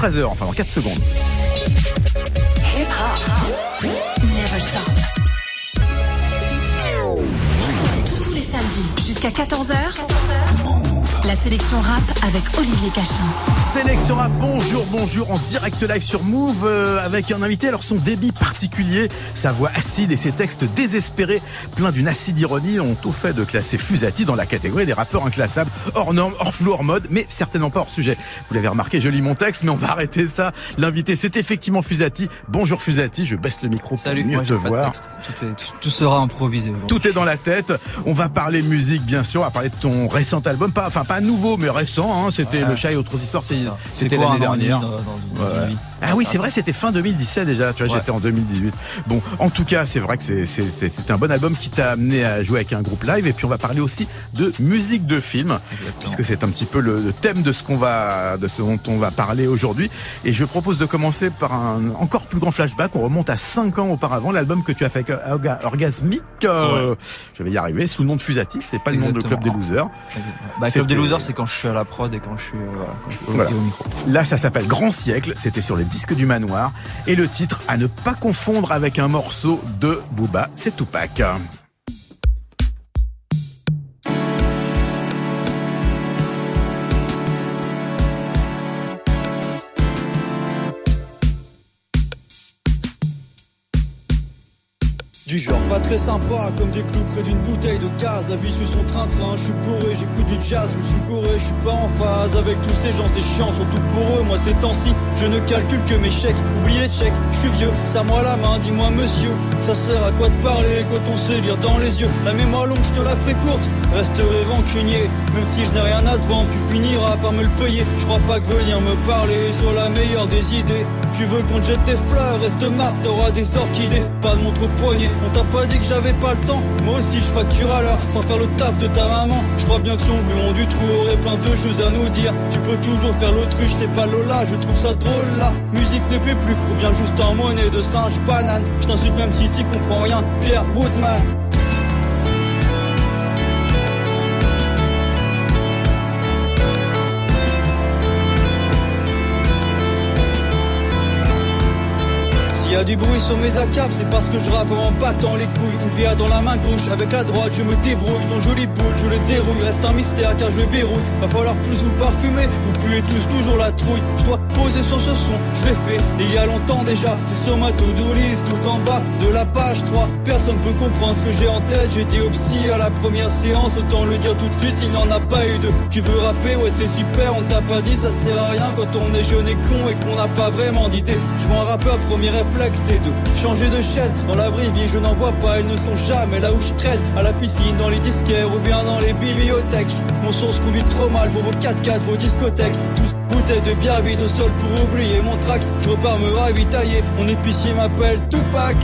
13h, enfin dans 4 secondes. Hip hop, never stop. Tous les samedis jusqu'à 14h. La sélection rap avec Olivier Cachin. Sélection rap, bonjour, en direct live sur Move avec un invité. Alors son débit particulier, sa voix acide et ses textes désespérés, pleins d'une acide ironie, ont tout fait de classer Fusati dans la catégorie des rappeurs inclassables, hors normes, hors flou, hors mode, mais certainement pas hors sujet. Vous l'avez remarqué, je lis mon texte, mais on va arrêter ça. L'invité, c'est effectivement Fusati. Bonjour Fusati, je baisse le micro pour mieux te voir. Tout sera improvisé. Tout est dans la tête. On va parler musique, bien sûr. On va parler de ton récent album, pas nouveau, mais récent. Hein. C'était Le Chat et autres histoires. C'était l'année dernière. Ah oui, c'est vrai, c'était fin 2017 déjà. Tu vois, j'étais en 2018. Bon, en tout cas, c'est vrai que c'était un bon album qui t'a amené à jouer avec un groupe live. Et puis on va parler aussi de musique de film, puisque c'est un petit peu le thème de ce dont on va parler aujourd'hui. Et je propose de commencer par un encore plus grand flashback. On remonte à 5 ans auparavant, l'album que tu as fait avec Orgasmique. Je vais y arriver, sous le nom de Fusati. C'est pas le nom de Club des Losers. Club des Losers, c'est quand je suis à la prod et quand je suis voilà. au micro. Là, ça s'appelle Grand Siècle. C'était sur les disques du Manoir. Et le titre, à ne pas confondre avec un morceau de Booba, c'est Tupac. Du genre pas très sympa, comme des clous près d'une bouteille de gaz. La vie suit son train-train, je suis bourré, j'écoute du jazz. Je me suis bourré, je suis pas en phase avec tous ces gens, c'est chiant, surtout pour eux. Moi ces temps-ci, je ne calcule que mes chèques. Oublie les chèques, je suis vieux, serre-moi la main, dis-moi monsieur. Ça sert à quoi de parler quand on sait lire dans les yeux. La mémoire longue, je te la ferai courte, resterai rancunier. Même si je n'ai rien à te vendre, tu finiras par me le payer. Je crois pas que venir me parler soit la meilleure des idées. Tu veux qu'on te jette des fleurs, reste marre, t'auras des orchidées. Pas de montre au poignet, on t'a pas dit que j'avais pas le temps. Moi aussi je facture à l'heure, sans faire le taf de ta maman. Je crois bien que son bleu du trou aurait plein de choses à nous dire. Tu peux toujours faire l'autruche, t'es pas Lola, je trouve ça drôle là. Musique ne paie plus, ou bien juste en monnaie de singe banane. Je t'insulte même si t'y comprends rien, Pierre Woodman. Y'a du bruit sur mes accables, c'est parce que je rappe en battant les couilles. Une bière dans la main gauche, avec la droite je me débrouille. Ton joli boule, je le dérouille, reste un mystère car je verrouille. Va falloir plus vous parfumer, vous puez tous toujours la trouille. Je dois poser sur ce son, je l'ai fait il y a longtemps déjà. C'est sur ma to-do list, tout en bas de la page 3. Personne peut comprendre ce que j'ai en tête, j'ai dit au psy à la première séance. Autant le dire tout de suite, il n'en a pas eu deux. Tu veux rapper, ouais c'est super, on t'a pas dit ça sert à rien quand on est jeune et con et qu'on n'a pas vraiment d'idée. Je vois un rappeur, premier réflexe c'est de changer de chaîne. Dans la vraie vie je n'en vois pas, elles ne sont jamais là où je traîne. À la piscine, dans les disquaires ou bien dans les bibliothèques. Mon son se conduit trop mal pour vos 4x4, vos discothèques. Tous bouteilles de bière vide au sol pour oublier mon track. Je repars me ravitailler, mon épicier m'appelle Tupac.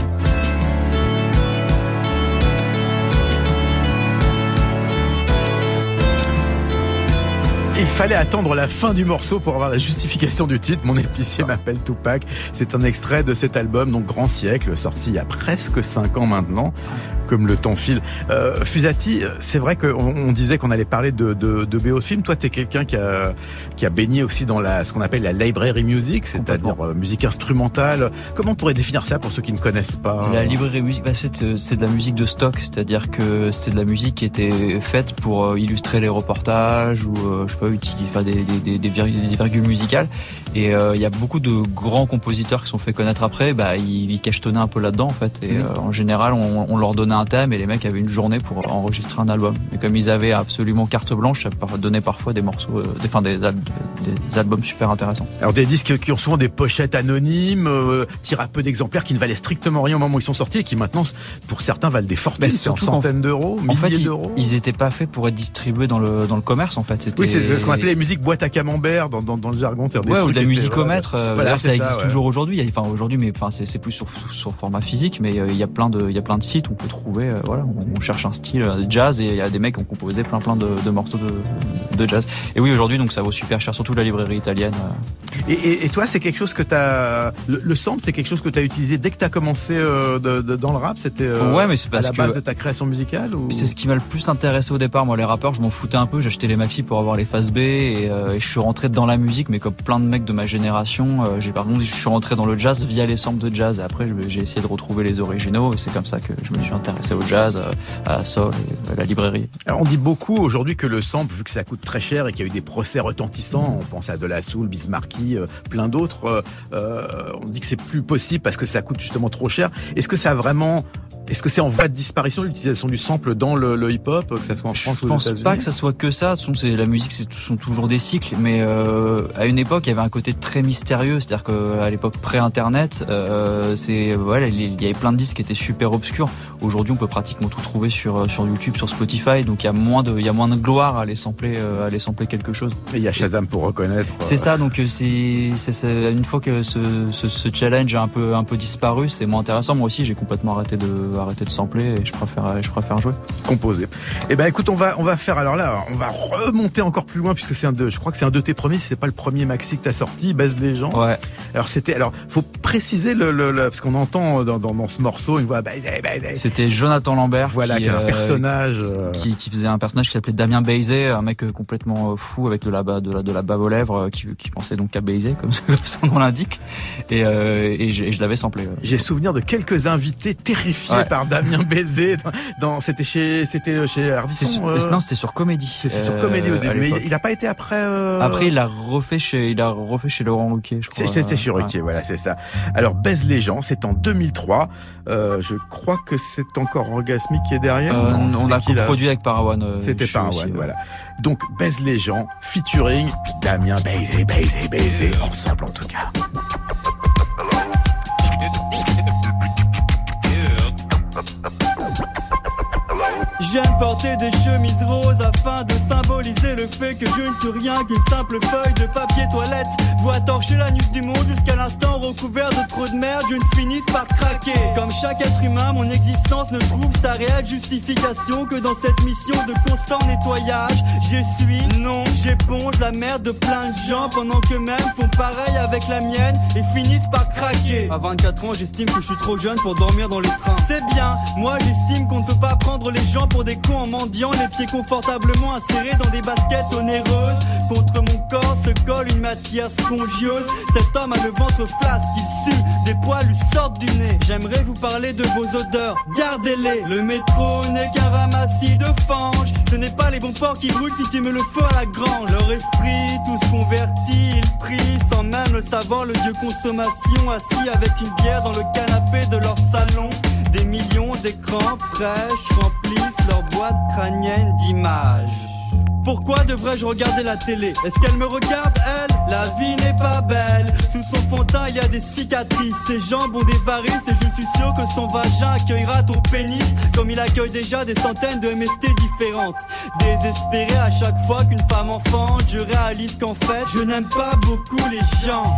Il fallait attendre la fin du morceau pour avoir la justification du titre. Mon épicier m'appelle Tupac. C'est un extrait de cet album, donc Grand Siècle, sorti il y a presque 5 ans maintenant, comme le temps file. Fusati, c'est vrai qu'on disait qu'on allait parler de BO de film. Toi, t'es quelqu'un qui a baigné aussi dans ce qu'on appelle la library music, c'est-à-dire musique instrumentale. Comment on pourrait définir ça pour ceux qui ne connaissent pas? La library music, c'est de la musique de stock, c'est-à-dire que c'était de la musique qui était faite pour illustrer les reportages ou je sais pas, faire des virgules musicales. Et il y a beaucoup de grands compositeurs qui sont fait connaître après, ils cachetonnaient un peu là-dedans en fait. Et en général, on leur donnait un thème et les mecs avaient une journée pour enregistrer un album. Et comme ils avaient absolument carte blanche, ça donnait parfois des morceaux, des albums super intéressants. Alors des disques qui ont souvent des pochettes anonymes, tirent à peu d'exemplaires qui ne valaient strictement rien au moment où ils sont sortis et qui maintenant, pour certains, valent des fortunes, centaines d'euros, milliers d'euros. Ils étaient pas faits pour être distribués dans le commerce en fait. Oui, c'est ce qu'on appelait les musiques boîte à camembert dans le jargon. Ou de la musicomètre. D'ailleurs, ça existe toujours aujourd'hui. Aujourd'hui, mais c'est plus sur format physique, mais il y a plein de sites où on peut trouver. On cherche un style jazz et il y a des mecs qui ont composé plein de morceaux de jazz. Et oui, aujourd'hui, donc ça vaut super cher, surtout la librairie italienne. Et toi, c'est quelque chose que t'as... Le sample, c'est quelque chose que t'as utilisé dès que t'as commencé dans le rap? C'était ouais, mais c'est parce à la base de ta création musicale ou... C'est ce qui m'a le plus intéressé au départ. Moi, les rappeurs, je m'en foutais un peu. J'achetais les maxi pour avoir les phases B et je suis rentré dans la musique, mais comme plein de mecs de ma génération, je suis rentré dans le jazz via les samples de jazz. Et après, j'ai essayé de retrouver les originaux et c'est comme ça que je me suis intéressé au jazz, à la soul, à la librairie. Alors, on dit beaucoup aujourd'hui que le sample, vu que ça coûte très cher et qu'il y a eu des procès retentissants, on pense à De La Soul, Biz Markie, plein d'autres, on dit que c'est plus possible parce que ça coûte justement trop cher. Est-ce que c'est en voie de disparition l'utilisation du sample dans le hip-hop, que ça soit en France ou aux États-Unis? Je pense pas que ça soit que ça. La musique, ce sont toujours des cycles, mais à une époque, il y avait un côté très mystérieux. C'est-à-dire qu'à l'époque pré-internet, il y avait plein de disques qui étaient super obscurs. Aujourd'hui, on peut pratiquement tout trouver sur YouTube, sur Spotify. Donc il y a moins de gloire à aller sampler quelque chose. Et il y a Shazam pour reconnaître. C'est ça. Donc c'est une fois que ce challenge a un peu disparu, c'est moins intéressant. Moi aussi, j'ai complètement arrêté de sampler et je préfère jouer. Composer. Eh ben écoute, on va faire, alors là, on va remonter encore plus loin puisque je crois que c'est un de tes premiers, si c'est pas le premier maxi que t'as sorti, Baise les gens. Ouais. Alors faut préciser parce qu'on entend dans ce morceau une voix Baise. C'était Jonathan Lambert. Voilà, qui est un personnage. Qui faisait un personnage qui s'appelait Damien Baizé, un mec complètement fou avec de la bave aux lèvres, qui pensait donc à baiser, comme son nom l'indique. Et je l'avais samplé. J'ai souvenir de quelques invités terrifiés par Damien Baizé. C'était chez Ardisson. Non, c'était sur Comédie. C'était sur Comédie au début. Mais il a pas été après. Après, il a refait chez Laurent Ruquier, je crois. C'était chez Ruquier, voilà, c'est ça. Alors, Baise les gens, c'est en 2003. Je crois que c'est encore Orgasmic qui est derrière. On a coproduit avec Parawan. C'était Parawan, voilà. Donc, Baise les gens, featuring Damien Baizé, ensemble en tout cas. J'aime porter des chemises roses afin de symboliser le fait que je ne suis rien qu'une simple feuille de papier toilette. Vois torcher la nuque du monde jusqu'à l'instant recouvert de trop de merde, je ne finisse par craquer. Comme chaque être humain, mon existence ne trouve sa réelle justification que dans cette mission de constant nettoyage. J'éponge la merde de plein de gens pendant qu'eux-mêmes font pareil avec la mienne et finissent par craquer. À 24 ans, j'estime que je suis trop jeune pour dormir dans les trains. C'est bien, moi j'estime qu'on ne peut pas prendre les gens pour des cons en mendiant, les pieds confortablement insérés dans des baskets onéreuses. Contre mon corps se colle une matière spongieuse. Cet homme a le ventre flasque, il sue, des poils lui sortent du nez. J'aimerais vous parler de vos odeurs, gardez-les. Le métro n'est qu'un ramassis de fange. Ce n'est pas les bons porcs qui brûlent si tu me le faut à la grange. Leur esprit, tous convertis, ils prient sans même le savoir. Le dieu consommation assis avec une bière dans le canapé de leur salon. Des millions d'écrans prêches remplissent leur boîte crânienne d'images. Pourquoi devrais-je regarder la télé? Est-ce qu'elle me regarde, elle? La vie n'est pas belle. Sous son fond de teint, il y a des cicatrices. Ses jambes ont des varices et je suis sûr que son vagin accueillera ton pénis comme il accueille déjà des centaines de MST différentes. Désespéré à chaque fois qu'une femme enfante, je réalise qu'en fait, je n'aime pas beaucoup les gens.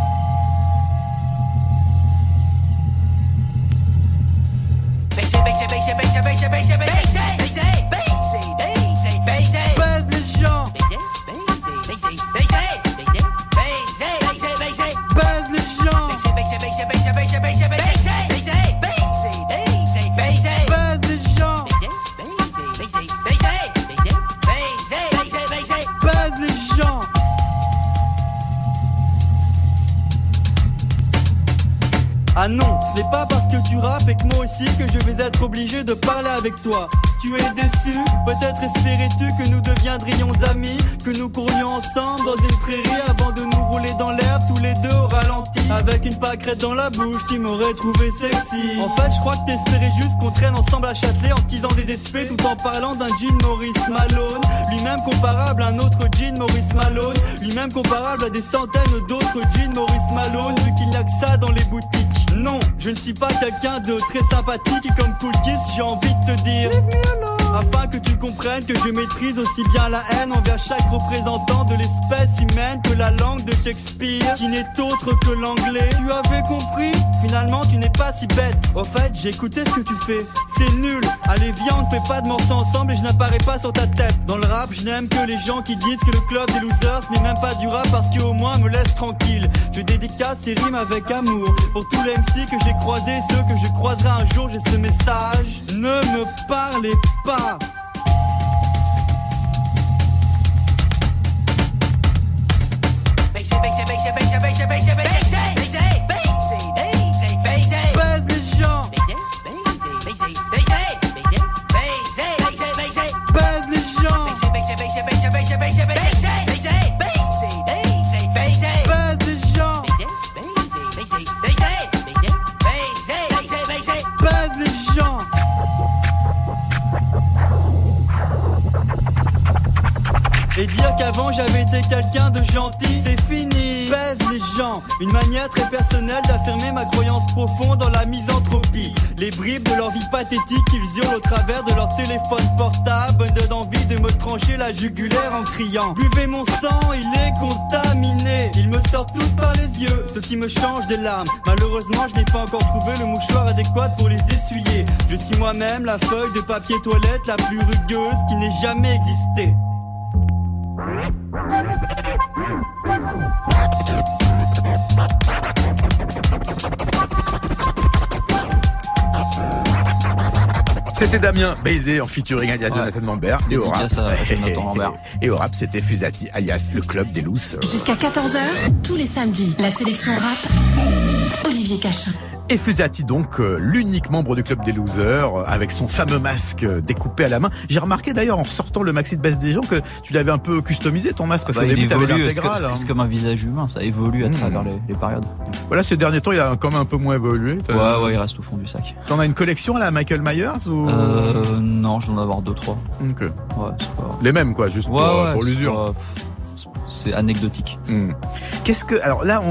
Ah non, ce n'est pas parce que tu rappes et que moi aussi que je vais être obligé de parler avec toi. Tu es déçu, peut-être espérais-tu que nous deviendrions amis, que nous courions ensemble dans une prairie avant de nous rouler dans l'herbe tous les deux au ralenti. Avec une pâquerette dans la bouche, tu m'aurais trouvé sexy. En fait, je crois que t'espérais juste qu'on traîne ensemble à Châtelet en teasant des DSP tout en parlant d'un jean Maurice Malone. Lui-même comparable à un autre jean Maurice Malone. Lui-même comparable à des centaines d'autres jeans Maurice Malone, vu qu'il n'y a que ça dans les boutiques. Non, je ne suis pas quelqu'un de très sympathique et comme Cool Kiss, j'ai envie de te dire Leave me alone. afin que tu comprennes que je maîtrise aussi bien la haine envers chaque représentant de l'espèce humaine que la langue de Shakespeare, qui n'est autre que l'anglais. Tu avais compris? Finalement tu n'es pas si bête. Au fait j'ai écouté ce que tu fais, c'est nul. Allez viens, on ne fait pas de morceaux ensemble et je n'apparais pas sur ta tête. Dans le rap je n'aime que les gens qui disent que le club des losers ce n'est même pas du rap, parce qu'au moins me laisse tranquille. Je dédicace ces rimes avec amour pour tous les MC que j'ai croisés, ceux que je croiserai un jour. J'ai ce message: ne me parlez pas. Baise les gens. Baise les gens. Et dire qu'avant j'avais été quelqu'un de gentil, c'est fini. Baise les gens, une manière très personnelle d'affirmer ma croyance profonde dans la misanthropie. Les bribes de leur vie pathétique qu'ils hurlent au travers de leur téléphone portable me donnent envie de me trancher la jugulaire en criant: buvez mon sang, il est contaminé. Ils me sortent tous par les yeux, ce qui me change des larmes. Malheureusement je n'ai pas encore trouvé le mouchoir adéquat pour les essuyer. Je suis moi-même la feuille de papier toilette la plus rugueuse qui n'ait jamais existé. C'était Damien Baisé en featuring alias Jonathan Lambert. Et au rap, et au rap, c'était Fusati alias le club des lousses. Jusqu'à 14h, tous les samedis, la sélection rap, Olivier Cachin. Et Fusati donc, l'unique membre du club des losers, avec son fameux masque découpé à la main. J'ai remarqué d'ailleurs en ressortant le maxi de baisse des gens que tu l'avais un peu customisé ton masque, parce qu'au début t'avais l'intégral. C'est comme un visage humain, ça évolue à travers les périodes. Voilà, ces derniers temps il a quand même un peu moins évolué. Ouais, il reste au fond du sac. T'en as une collection là, Michael Myers ou... Non, je dois en avoir 2-3. Ok. Ouais, c'est pas... Les mêmes quoi, juste pour l'usure. C'est anecdotique. Qu'est-ce que, alors là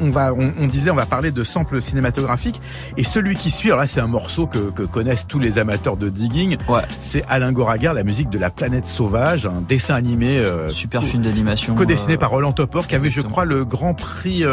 on disait on va parler de samples cinématographiques, et celui qui suit, alors là c'est un morceau que connaissent tous les amateurs de digging. Ouais. C'est Alain Goraguer, la musique de La Planète Sauvage, un dessin animé super film d'animation co-dessiné par Roland Topor, qui avait je crois le grand prix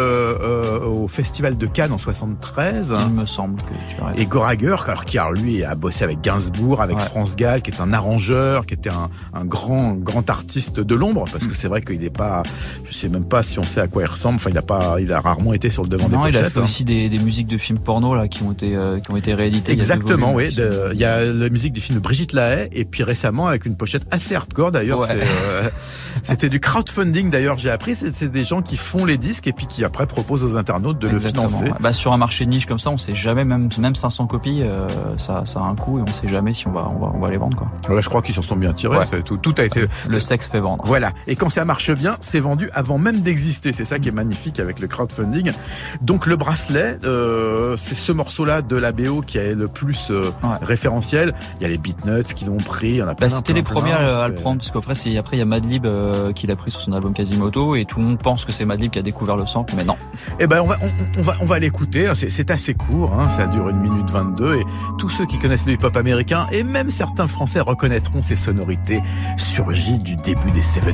au Festival de Cannes en 73. Il me semble que tu as raison. Et Goraguer, alors qui lui a bossé avec Gainsbourg, avec France Gall, qui est un arrangeur, qui était un grand artiste de l'ombre, parce que c'est vrai qu'il n'est pas, je sais même pas si on sait à quoi il ressemble. Enfin, il a rarement été sur le devant des pochettes. Il a fait aussi des musiques de films porno là qui ont été rééditées. Exactement, oui. Il y a la musique du film de Brigitte Lahaie, et puis récemment avec une pochette assez hardcore d'ailleurs. Ouais. C'était du crowdfunding d'ailleurs. J'ai appris, c'est des gens qui font les disques et puis qui après proposent aux internautes de le financer. Bah, sur un marché de niche comme ça, on sait jamais, même 500 copies, ça a un coût et on sait jamais si on va les vendre quoi. Ouais, je crois qu'ils s'en sont bien tirés. Ouais. Tout a été. Le sexe fait vendre. Voilà. Et quand ça marche bien, c'est vendu avant même d'exister. C'est ça qui est magnifique avec le crowdfunding. Donc le bracelet, c'est ce morceau-là de la BO qui est le plus référentiel. Il y a les Beatnuts qui l'ont pris. Il y en a plein. C'était les premiers à le prendre, parce qu'après il y a Madlib qui l'a pris sur son album Quasimoto, et tout le monde pense que c'est Madlib qui a découvert le sample, mais non. Eh ben on va l'écouter. C'est assez court. Ça dure 1 minute 22, et tous ceux qui connaissent le hip-hop américain et même certains Français reconnaîtront ces sonorités surgies du début des 70s.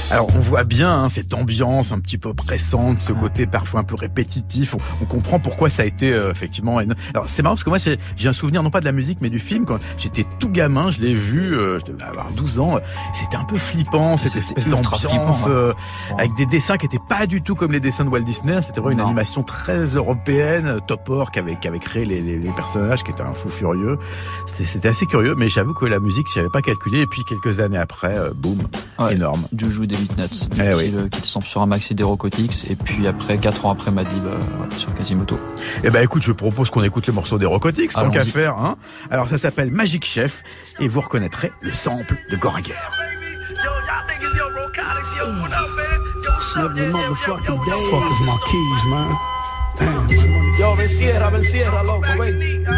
Alors on voit bien cette ambiance un petit peu oppressante, ce côté parfois un peu répétitif. On comprend pourquoi ça a été effectivement. Alors c'est marrant parce que moi j'ai un souvenir non pas de la musique mais du film. Quand j'étais tout gamin, je l'ai vu, je devais avoir 12 ans. C'était un peu flippant, cette espèce d'ambiance avec des dessins qui étaient pas du tout comme les dessins de Walt Disney. C'était vraiment une animation très européenne. Topor qui avait créé les personnages, qui étaient un fou furieux. C'était assez curieux, mais j'avoue que la musique, j'avais pas calculé. Et puis quelques années après, boum, énorme. Juju Delitnuts, qui tombe sur un maxi d'Herocotix, et puis après 4 ans après Madlib sur Quasimoto. Eh ben écoute, je propose qu'on écoute le morceau d'Herocotix, tant qu'à faire. Hein. Alors ça s'appelle Magic Chef, et vous reconnaîtrez le sample de Goraguer. Fuck is my keys, man. Damn. Yo, Vencierra, loco, wait.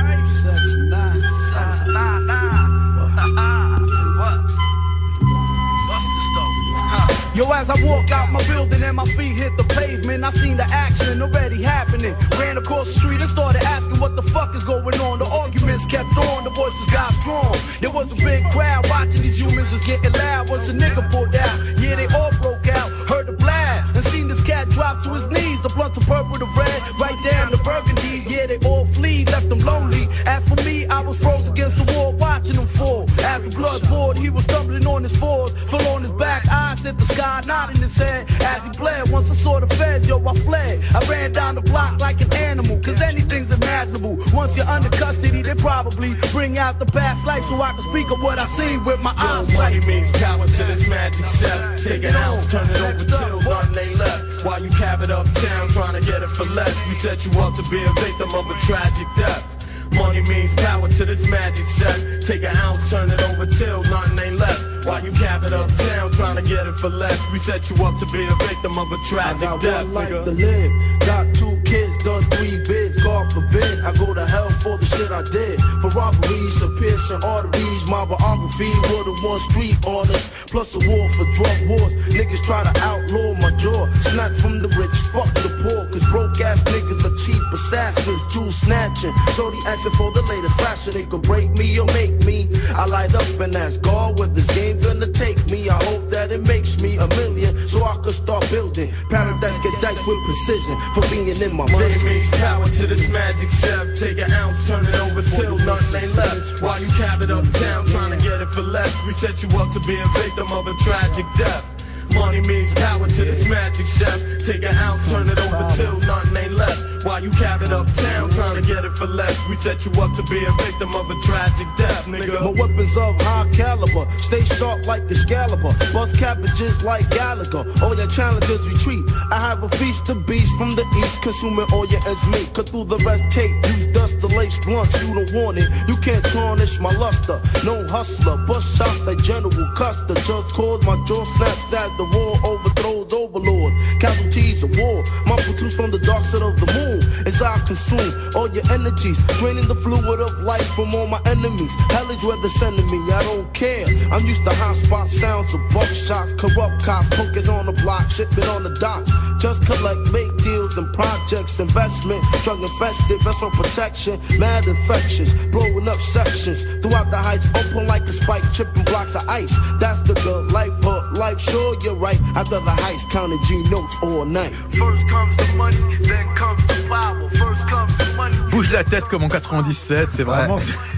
Yo, as I walk out my building and my feet hit the pavement, I seen the action already happening. Ran across the street and started asking what the fuck is going on. The arguments kept on, the voices got strong. There was a big crowd watching these humans is getting loud. Once a nigga pulled out, yeah, they all broke out. Heard the blast and seen this cat drop to his knees. The blunts of purple, the red, right down the burgundy. Yeah, they all flee, left them lonely. As for me, I was froze against the wall, watching him fall. As the blood poured, he was stumbling on his fours, fell on his back, eyes hit the sky, nodding his head as he bled. Once I saw the feds, yo, I fled. I ran down the block like an animal, cause anything's imaginable. Once you're under custody, they probably bring out the past life so I can speak of what I seen with my eyes. Money means power to this magic chef. Take an ounce, turn it over till nothing ain't left. While you cap it uptown, trying to get it for less. We set you up to be a victim of a tragic death. Money means power to this magic set. Take an ounce, turn it over till nothing ain't left. While you cap it uptown, trying to get it for less. We set you up to be a victim of a tragic death. I got one life to live. Got 2 kids, done 3 bids. God forbid I go to hell for the shit I did. For robberies, and piercing arteries. My biography were the 1 street honest. Plus a war for drug wars. Niggas try to outlaw my jaw. Snatch from the rich, fuck the poor. Cause broke ass niggas are cheap assassins. Jewel snatching. Shorty asking for the latest fashion. They could break me or make me. I light up and ask God where this game gonna take me. I hope that it makes me a million so I can start building. Paradise get diced with precision for being in my money vision. Means power to this magic chef. Take an ounce, turn it over till nothing ain't left. While you cap it uptown, trying to get it for less. We set you up to be a victim of a tragic death. Money means power to this magic chef. Take an ounce, turn it over till nothing ain't left. While you cap it uptown, trying to get it for less. We set you up to be a victim of a tragic death, nigga. My weapons of high caliber, stay sharp like Excalibur. Bust cabbages like Gallagher. All your challenges retreat. I have a feast of beasts from the east, consuming all your ends meat. Cut through the red tape, use dust to lace blunts. You don't want it, you can't tarnish my luster. No hustler, bust shots like General Custer. Just cause my jaw snaps as the war overthrows overlords. Casualties of war, my platoons from the dark side of the moon. As I consume all your energies, draining the fluid of life from all my enemies. Hell is where they're sending me, I don't care. I'm used to hot spot sounds of buckshots. Corrupt cops, punkers on the block, shipping on the docks. Just collect, make deals and projects, investment, drug infested, vessel protection, mad infections, blowing up sections. Throughout the heights, open like a spike, chipping blocks of ice. That's the good life, hood life, sure you're right. After the heights, counting G notes all night. First comes the money, then comes the power. First comes the money. Bouge la tête comme en 97, c'est vraiment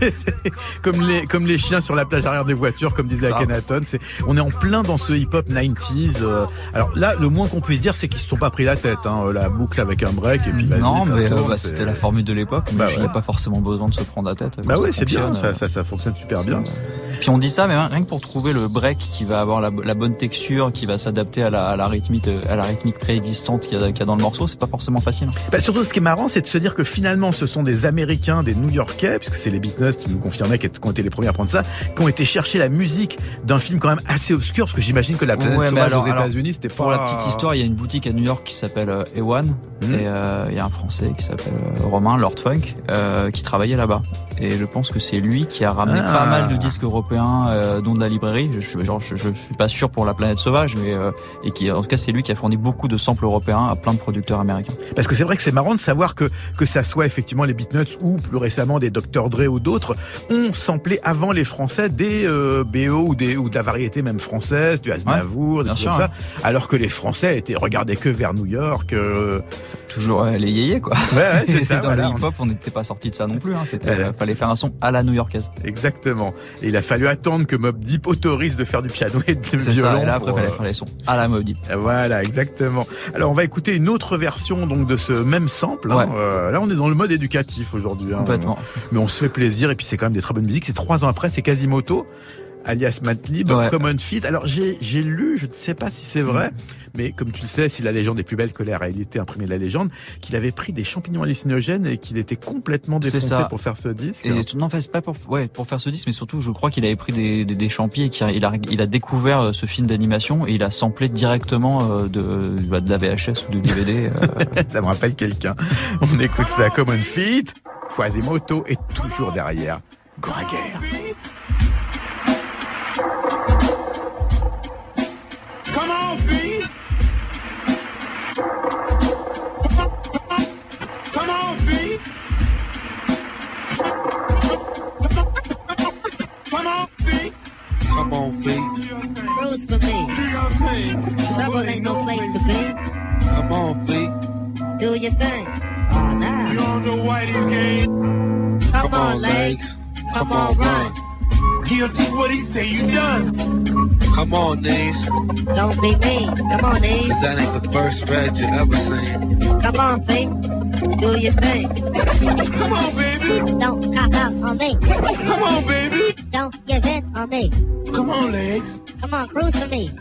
comme les chiens sur la plage arrière des voitures, comme disait Akhenaton. On est en plein dans ce hip-hop 90s. Alors là, le moins qu'on puisse dire, c'est qu'ils se sont pas pris la tête. Hein, la boucle avec un break et puis non, mais c'était la formule de l'époque. Mais il n'y a pas forcément besoin de se prendre la tête. Bah oui, c'est bien. Ça fonctionne super bien. Puis on dit ça, mais rien que pour trouver le break qui va avoir la bonne texture, qui va s'adapter à la rythmique préexistante qu'il y a dans le morceau, c'est pas forcément facile. Bah surtout, ce qui est marrant, c'est de se dire que finalement, ce sont des Américains, des New-Yorkais, puisque c'est les Beatnuts qui nous confirmaient qui ont été les premiers à prendre ça, qui ont été chercher la musique d'un film quand même assez obscur, parce que j'imagine que La Planète Sauvage aux États-Unis, c'était pas... Pour la petite histoire, il y a une boutique à New York qui s'appelle A1, et il y a un Français qui s'appelle Romain, Lord Funk, qui travaillait là-bas. Et je pense que c'est lui qui a ramené pas mal de disques européens européens, dont de la librairie. Je suis pas sûr pour La Planète Sauvage, mais et qui, en tout cas, c'est lui qui a fourni beaucoup de samples européens à plein de producteurs américains. Parce que c'est vrai que c'est marrant de savoir que ça soit effectivement les Beatnuts ou plus récemment des Dr. Dre ou d'autres ont samplé avant les Français des BO ou de la variété même française, du Aznavour, des trucs comme ça, alors que les Français étaient regardés que vers New York. Toujours les yéyés, quoi. Ouais, c'est ça. Dans le hip-hop, on n'était pas sorti de ça non plus. Fallait faire un son à la new-yorkaise. Exactement. Et il a fallu attendre que Mobb Deep autorise de faire du piano et du violon. C'est ça. Et là, après, fallait faire les sons à la Mobb Deep. Voilà, exactement. Alors, on va écouter une autre version donc de ce même sample. Là, on est dans le mode éducatif aujourd'hui. Complètement. Mais on se fait plaisir et puis c'est quand même des très bonnes musiques. C'est 3 ans après, c'est Quasimoto, alias Madlib, Common Feat. Alors j'ai lu, je ne sais pas si c'est vrai, mais comme tu le sais, si la légende est plus belle que la réalité imprimée de la légende, qu'il avait pris des champignons hallucinogènes et qu'il était complètement défoncé pour faire ce disque. Et non, c'est pas pour faire ce disque, mais surtout, je crois qu'il avait pris des champis et qu'il a découvert ce film d'animation et il a samplé directement de la VHS ou de DVD. Ça me rappelle quelqu'un. On écoute ça, Common Feat, Quasimoto est toujours derrière. Gregor. Come on, B. Come on, B. Come on, B. Come on, B. Cruise for me. Trouble ain't no place to be. Come on, B. Do your thing. Oh, now. You on the whitest game. Come on, legs. Come on, run. He'll see what he say you done. Come on, knees. Don't be mean. Come on, knees. Cause that ain't the first red you ever seen. Come on, feet. Do your thing. Come on, baby. Don't cop out on me. Come on, baby. Don't give in on me. Come on, legs. Come on, cruise for me.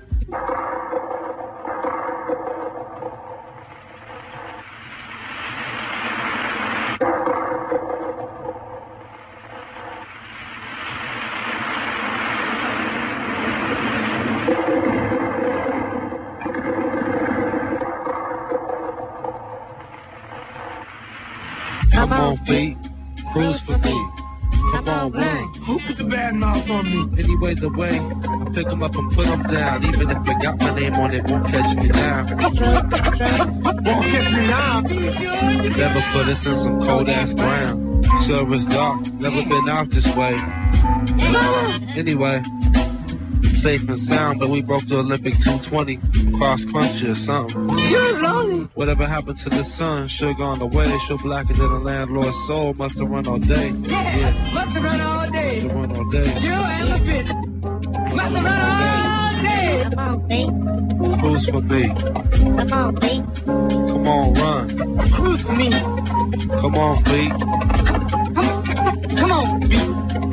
Come on, feet. Cruise for me. Come on, run. Who put the bad mouth on me? Anyway, the way I pick them up and put them down. Even if they got my name on it, won't catch me now. Won't catch me now. Never put us in some cold ass ground. Sure as dark, never been out this way. Anyway, safe and sound, but we broke the Olympic 220 cross country or something. Whatever happened to the sun? Sugar on the way, so blacker than a landlord's soul. Must have run all day. Yeah, must have run all day. Must have run all day. You and the bitch. Must have run all day. Come on, feet. Cruise for me. Come on, feet. Come on, run. Cruise for me. Come on, feet. Come on, beat.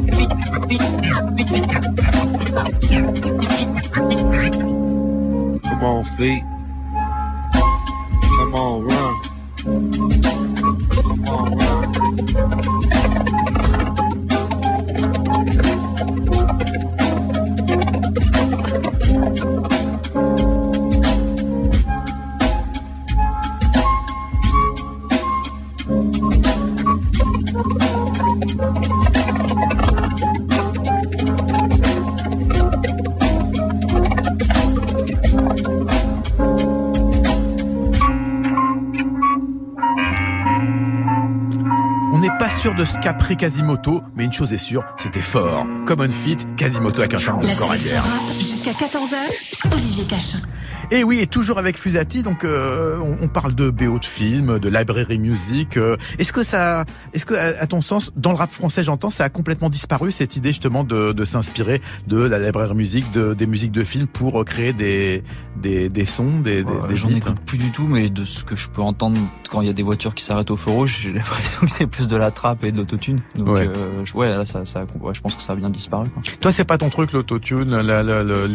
Come on, feet. Come on, run. Come on, run. Sûr de ce qu'a pris Quasimoto, mais une chose est sûre, c'était fort. Common Feat, Quasimoto avec un chant encore à guerre. Jusqu'à 14h, Olivier Cachin. Et oui, et toujours avec Fusati, donc on parle de BO de films, de library music. Est-ce que à ton sens, dans le rap français, j'entends, ça a complètement disparu cette idée justement de s'inspirer de la library music, des musiques de films pour créer des sons, des j'en écoute plus du tout, mais de ce que je peux entendre quand il y a des voitures qui s'arrêtent au feu rouge, j'ai l'impression que c'est plus de la trappe et de l'autotune. Donc là, je pense que ça a bien disparu, quoi. Toi, c'est pas ton truc, l'autotune,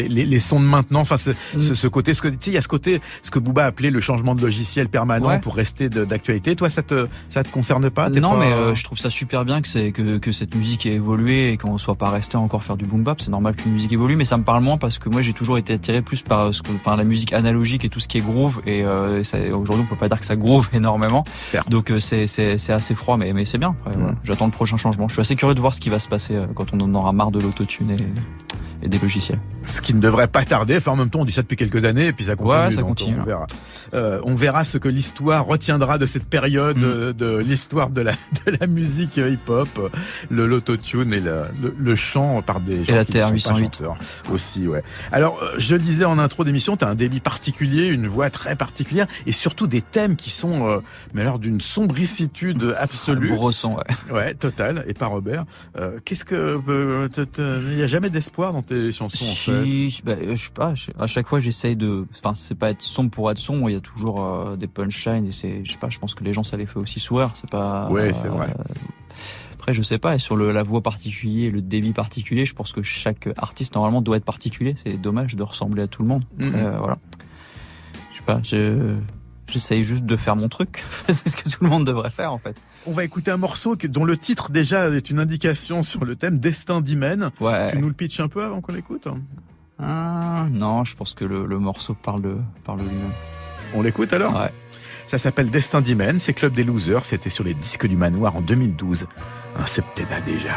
les sons de maintenant, enfin ce côté, parce que tu sais, il y a ce côté, ce que Booba appelait le changement de logiciel permanent pour rester d'actualité. Toi, ça te concerne pas? Non, mais je trouve ça super bien que cette musique ait évolué et qu'on soit pas resté encore faire du boom bap. C'est normal qu'une musique évolue, mais ça me parle moins parce que moi j'ai toujours été attiré plus par la musique analogique et tout ce qui est groove. Et aujourd'hui, on peut pas dire que ça groove énormément. Certes. Donc c'est assez froid, mais c'est bien. Après, voilà. J'attends le prochain changement. Je suis assez curieux de voir ce qui va se passer quand on en aura marre de l'autotune et des logiciels. Ce qui ne devrait pas tarder. Enfin, en même temps, on dit ça depuis quelques années et puis ça continue. Ouais, ça continue. On verra ce que l'histoire retiendra de cette période de l'histoire de la musique hip-hop, l'autotune et le chant par des gens qui ne sont pas chanteurs aussi. Ouais. Alors, je le disais en intro d'émission, tu as un débit particulier, une voix très particulière et surtout des thèmes qui sont mais alors d'une sombricitude absolue. Bresson, ouais, total. Et par Robert. Qu'est-ce que il n'y a jamais d'espoir dans tes chansons en fait? Je sais pas. À chaque fois, j'essaye de. Enfin, c'est pas être sombre pour être sombre. Il y a toujours des punchlines et je sais pas. Je pense que les gens ça les fait aussi sourire. C'est pas. Ouais, c'est vrai. Après, je sais pas. Et sur la voix particulière, le débit particulier, je pense que chaque artiste normalement doit être particulier. C'est dommage de ressembler à tout le monde. Voilà. Je sais pas. J'essaye juste de faire mon truc. C'est ce que tout le monde devrait faire en fait. On va écouter un morceau dont le titre déjà est une indication sur le thème, Destin d'Hymen. Ouais. Tu nous le pitches un peu avant qu'on l'écoute? Non, je pense que le morceau parle de lui-même. On l'écoute alors? Ouais. Ça s'appelle Destin d'Hymen, c'est Club des Losers, c'était sur les disques du Manoir en 2012. Un septennat déjà.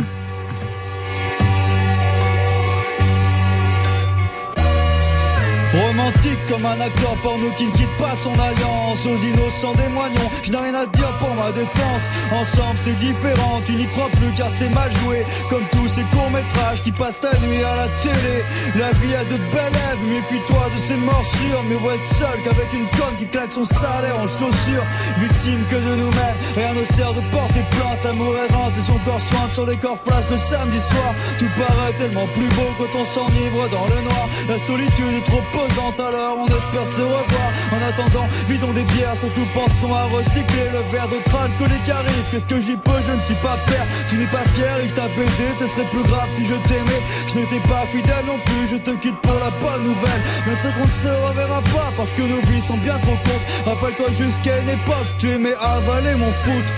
Romantique comme un acteur porno qui ne quitte pas son alliance. Aux innocents des moignons, je n'ai rien à dire pour ma défense. Ensemble c'est différent, tu n'y crois plus car c'est mal joué. Comme tous ces courts-métrages qui passent la nuit à la télé. La vie a de belles lèvres, méfie-toi de ces morsures. Mais on va être seul qu'avec une conne qui claque son salaire en chaussures. Victime que de nous-mêmes, rien ne sert de porter plainte. L'amour errante et son corps sointe sur les corps flasques le samedi soir. Tout paraît tellement plus beau quand on s'enivre dans le noir. La solitude est trop pesante, alors on espère se revoir. En attendant, vidons des bières, surtout pensons à recycler le verre d'autre alcoolique arrive. Qu'est-ce que j'y peux, je ne suis pas père. Tu n'es pas fier, il t'a baisé, ce serait plus grave si je t'aimais. Je n'étais pas fidèle non plus, je te quitte pour la bonne nouvelle. Même ce qu'on ne se reverra pas, parce que nos vies sont bien trop courtes. Rappelle-toi jusqu'à une époque, tu aimais avaler mon foutre.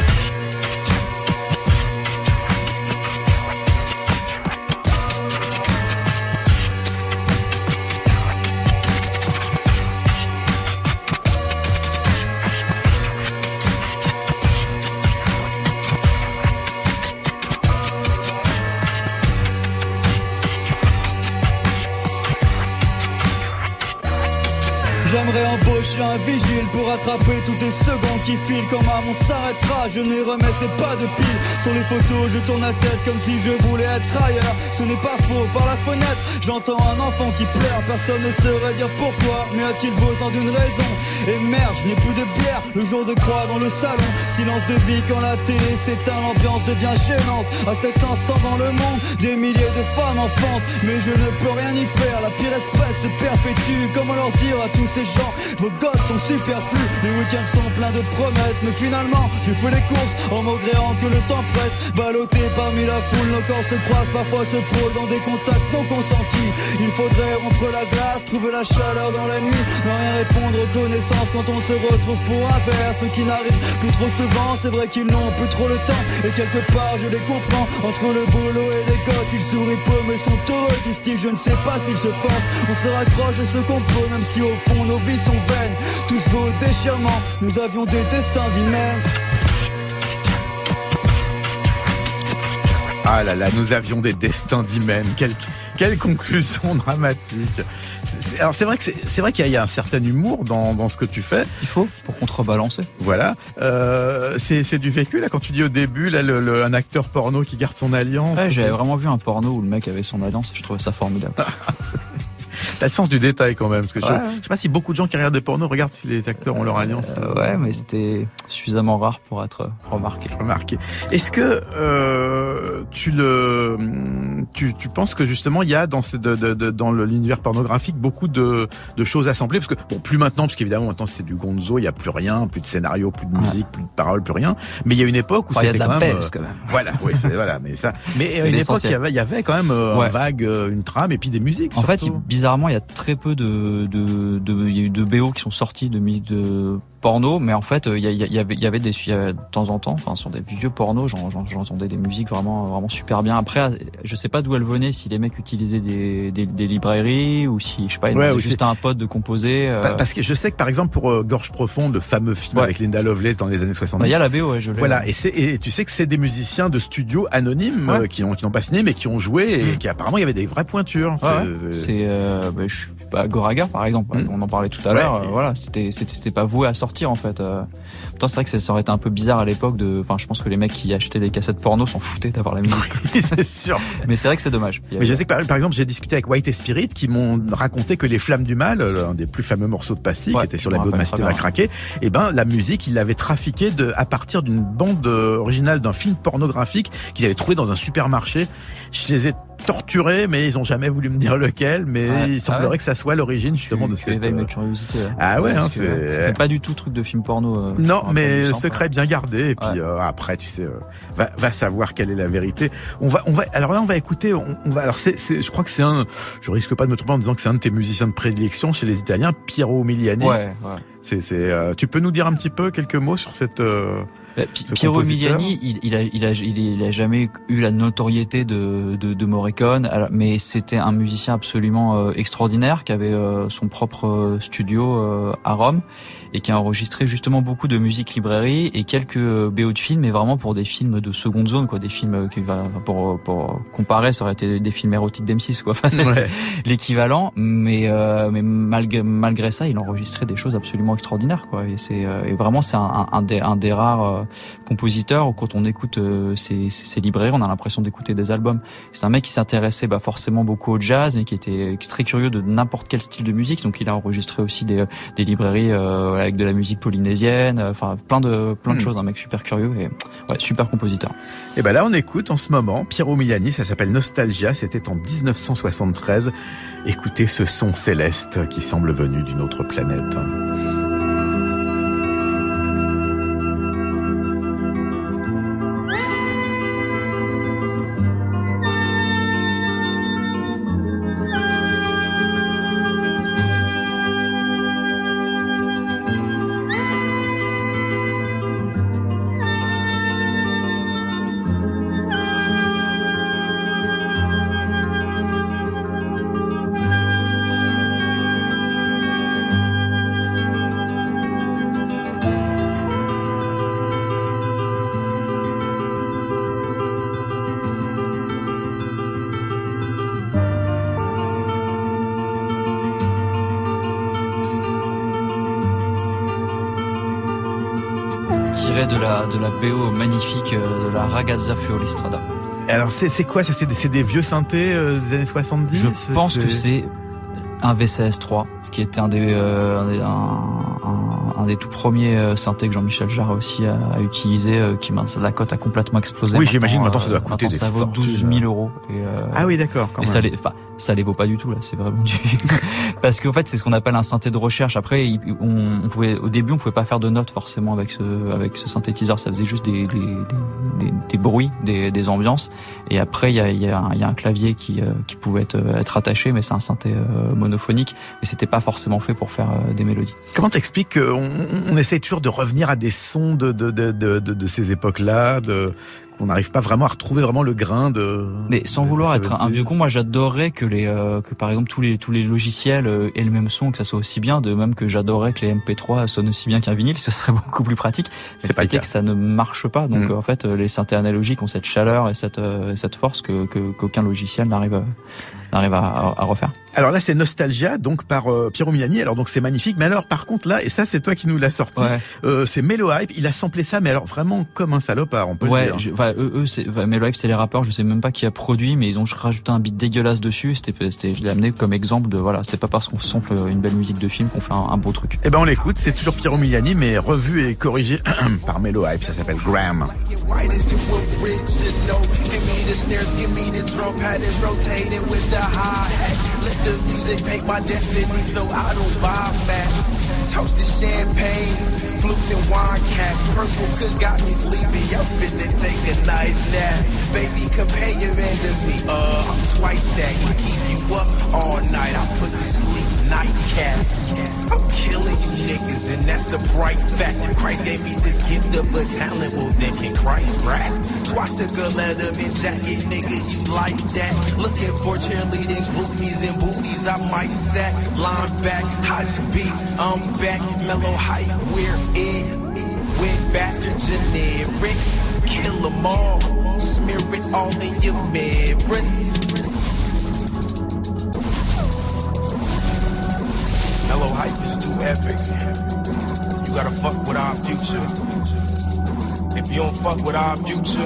J'aimerais embaucher un vigile pour attraper tous tes secondes qui filent. Quand ma montre s'arrêtera, je ne remettrai pas de pile. Sur les photos, je tourne la tête comme si je voulais être ailleurs. Ce n'est pas faux, par la fenêtre, j'entends un enfant qui pleure. Personne ne saurait dire pourquoi, mais a-t-il besoin d'une raison? Et merde, je n'ai plus de bière, le jour de croix dans le salon. Silence de vie quand la télé s'éteint, l'ambiance devient gênante. À cet instant dans le monde, des milliers de femmes enfantent. Mais je ne peux rien y faire, la pire espèce se perpétue. Comment leur dire à tous ces gens, vos gosses sont superflus. Les week-ends sont pleins de promesses, mais finalement je fais les courses en maugréant que le temps presse. Ballotté parmi la foule, nos corps se croisent, parfois se frôlent dans des contacts non consentis. Il faudrait rompre la glace, trouver la chaleur dans la nuit, ne rien répondre aux connaissances quand on se retrouve pour un verre. Ceux qui n'arrivent plus trop souvent, c'est vrai qu'ils n'ont plus trop le temps. Et quelque part je les comprends, entre le boulot et les gosses, ils sourient peu mais sont heureux. Disent-ils, je ne sais pas s'ils se forcent. On se raccroche à ce qu'on peut, même si au fond nos vies sont vaines. Tous vos déchirements, nous avions des destins d'hymen. Ah là là, nous avions des destins d'hymen. Quelle conclusion dramatique. Alors c'est vrai qu'il y a un certain humour dans ce que tu fais. Il faut, pour contrebalancer. Voilà. C'est du vécu là quand tu dis au début là un acteur porno qui garde son alliance. Ouais, j'avais vraiment vu un porno où le mec avait son alliance et je trouvais ça formidable. T'as le sens du détail quand même, parce que je sais pas si beaucoup de gens qui regardent des pornos regardent si les acteurs ont leur alliance. Ouais, mais c'était suffisamment rare pour être remarqué. Est-ce que tu penses que justement il y a dans l'univers pornographique beaucoup de choses assemblées, parce que bon, plus maintenant, parce qu'évidemment maintenant c'est du gonzo, il y a plus rien, plus de scénario, plus de musique, plus de paroles, plus rien. Mais il y a une époque où c'était quand même. Quand même. Voilà, oui, mais ça. Mais une époque il y avait quand même une vague, une trame et puis des musiques. En surtout. fait, bizarrement, il y a très peu de BO qui sont sortis de musique de porno, mais en fait, il y avait de temps en temps, enfin sur des vieux pornos, j'entendais des musiques vraiment super bien. Après, je sais pas d'où elles venaient, si les mecs utilisaient des librairies ou si je sais pas, il y avait juste un pote de composer. Parce que je sais que par exemple pour Gorge Profonde, le fameux film avec Linda Lovelace dans les années 70. Il y a la BO, je l'ai. Voilà, et tu sais que c'est des musiciens de studio anonymes qui n'ont pas signé mais qui ont joué et qui apparemment il y avait des vraies pointures. Je suis pas Goraga par exemple, on en parlait tout à l'heure. Voilà, c'était pas voué à sortir en fait. Pourtant c'est vrai que ça aurait été un peu bizarre à l'époque enfin je pense que les mecs qui achetaient des cassettes porno s'en foutaient d'avoir la musique. C'est sûr. Mais c'est vrai que c'est dommage. Mais je sais que par exemple j'ai discuté avec White et Spirit qui m'ont raconté que Les Flammes du Mal, un des plus fameux morceaux de Passy qui était sur la BO de Master à craquer, et la musique ils l'avaient trafiquée à partir d'une bande originale d'un film pornographique qu'ils avaient trouvé dans un supermarché. Je les ai torturés, mais ils ont jamais voulu me dire lequel, mais il semblerait que ça soit l'origine justement de cette. Éveille ma curiosité. C'est pas du tout truc de film porno. Non, mais secret bien gardé. Et puis après, tu sais, va savoir quelle est la vérité. Alors là, on va écouter. Alors je crois que je risque pas de me tromper en disant que c'est un de tes musiciens de prédilection chez les Italiens, Piero Miliani. Ouais. Tu peux nous dire un petit peu quelques mots sur cette. Piero Miliani, il a jamais eu la notoriété de Morricone, mais c'était un musicien absolument extraordinaire qui avait son propre studio à Rome et qui a enregistré justement beaucoup de musique librairie et quelques BO de films, mais vraiment pour des films de seconde zone, des films pour comparer, ça aurait été des films érotiques d'M6, Enfin, c'est l'équivalent, mais malgré ça, il enregistrait des choses absolument extraordinaires, Et vraiment, c'est un des rares compositeurs où quand on écoute ses librairies, on a l'impression d'écouter des albums. C'est un mec qui s'intéressait forcément beaucoup au jazz, mais qui était très curieux de n'importe quel style de musique. Donc, il a enregistré aussi des librairies avec de la musique polynésienne, plein de choses, un mec super curieux et super compositeur. Et là on écoute en ce moment Piero Miliani, ça s'appelle Nostalgia, c'était en 1973. Écoutez ce son céleste qui semble venu d'une autre planète. De la BO magnifique de la Ragazza Fuoristrada. Alors c'est quoi ça? C'est des vieux synthés des années 70? Je pense que c'est un VCS3, ce qui était un des tout premiers synthés que Jean-Michel Jarre aussi a utilisé, la cote a complètement explosé. Oui, j'imagine maintenant ça doit coûter des ça vaut 12 000 euros. Ah oui, d'accord. Et ça les vaut pas du tout là, c'est vraiment du parce qu'en fait c'est ce qu'on appelle un synthé de recherche. Après au début on pouvait pas faire de notes forcément avec ce synthétiseur, ça faisait juste des bruits, des ambiances. Et après il y a un clavier qui pouvait être attaché, mais c'est un synthé monophonique, mais c'était pas forcément fait pour faire des mélodies. Comment t'expliques qu'on essaie toujours de revenir à des sons de ces époques-là, on n'arrive pas vraiment à retrouver vraiment le grain de. Mais sans vouloir être un vieux con, moi j'adorerais que par exemple tous les logiciels aient le même son, que ça soit aussi bien, de même que j'adorerais que les MP3 sonnent aussi bien qu'un vinyle, ce serait beaucoup plus pratique. C'est pas le cas. Que ça ne marche pas. Donc en fait les synthés analogiques ont cette chaleur et cette force qu'aucun logiciel n'arrive à refaire. Alors là, c'est Nostalgia, donc par Piero Miliani. Alors donc c'est magnifique. Mais alors par contre là, et ça c'est toi qui nous l'as sorti. C'est Mellow Hype. Il a samplé ça, mais alors vraiment comme un salopard, on peut le dire. enfin eux c'est Melo Hype, c'est les rappeurs, je sais même pas qui a produit, mais ils ont rajouté un beat dégueulasse dessus. Je l'ai amené comme exemple de voilà, c'est pas parce qu'on sample une belle musique de film qu'on fait un beau truc. Eh ben on l'écoute, c'est toujours Piero Migliani mais revu et corrigé par Melo Hype, ça s'appelle Graham. Toast to champagne, flutes and wine caps. Purple kush got me sleepy. I'm finna take a nice nap. Baby, compare your man to me. I'm twice that. He keep you up all night. I put to sleep nightcap. I'm killing you niggas, and that's a bright fact. Christ gave me this gift of a talent. Well, then can Christ rap? Twice the girl Letterman jacket, nigga, you like that? Looking for cheerleading groupies and booties. I might sack, line back, Hodge beats. I'm back, Mellow Hype, we're in with bastard generics. Kill them all, smear it all in your mirrors. Mellow Hype is too epic. You gotta fuck with our future. If you don't fuck with our future,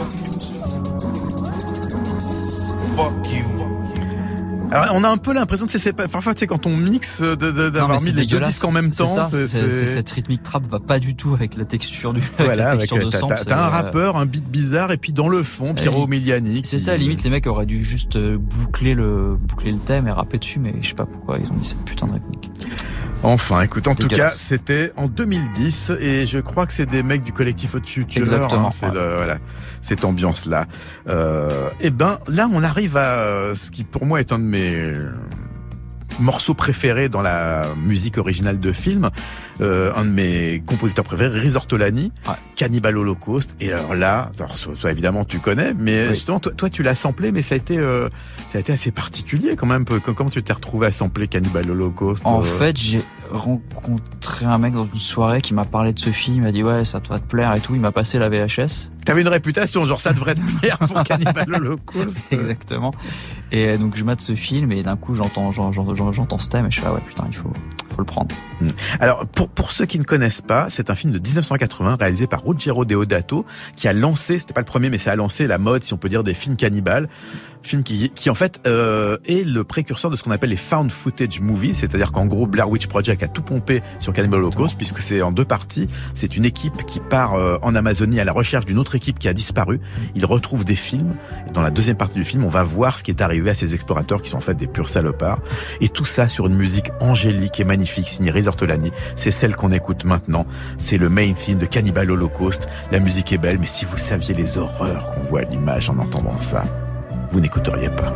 fuck you. Alors, on a un peu l'impression que c'est parfois tu sais quand on mixe d'avoir mis les deux disques en même temps. C'est cette rythmique trap va pas du tout avec la texture du. Voilà, avec la texture de sample. T'as un rappeur, un beat bizarre et puis dans le fond Piero Migliani. C'est ça, limite les mecs auraient dû juste boucler le thème et rapper dessus, mais je sais pas pourquoi ils ont mis cette putain de rythmique. Enfin, écoute, en tout cas, c'était en 2010 et je crois que c'est des mecs du collectif Hot Future. Exactement. C'est voilà, cette ambiance-là. Et ben, là, on arrive à ce qui pour moi est un de mes morceaux préférés dans la musique originale de film. Un de mes compositeurs préférés, Riz Ortolani, Cannibal Holocaust. Et alors là, toi évidemment tu connais, mais justement toi tu l'as samplé, mais ça a été assez particulier quand même. Comment tu t'es retrouvé à sampler Cannibal Holocaust? En fait, j'ai rencontré un mec dans une soirée qui m'a parlé de ce film, il m'a dit ouais ça doit te plaire et tout, il m'a passé la VHS. T'avais une réputation, genre ça devrait te plaire pour Cannibal Holocaust. Exactement. Et donc je mate ce film et d'un coup j'entends ce thème et je fais ouais putain il faut le prendre. Alors pour ceux qui ne connaissent pas, c'est un film de 1980 réalisé par Ruggero Deodato qui a lancé, c'était pas le premier mais ça a lancé la mode si on peut dire des films cannibales. Film qui en fait est le précurseur de ce qu'on appelle les found footage movies, c'est-à-dire qu'en gros Blair Witch Project a tout pompé sur Cannibal Holocaust puisque c'est en deux parties. C'est une équipe qui part en Amazonie à la recherche d'une autre équipe qui a disparu. Ils retrouvent des films et dans la deuxième partie du film, on va voir ce qui est arrivé à ces explorateurs qui sont en fait des purs salopards. Et tout ça sur une musique angélique et magnifique signée Riz Ortolani. C'est celle qu'on écoute maintenant. C'est le main theme de Cannibal Holocaust. La musique est belle, mais si vous saviez les horreurs qu'on voit à l'image en entendant ça, vous n'écouteriez pas.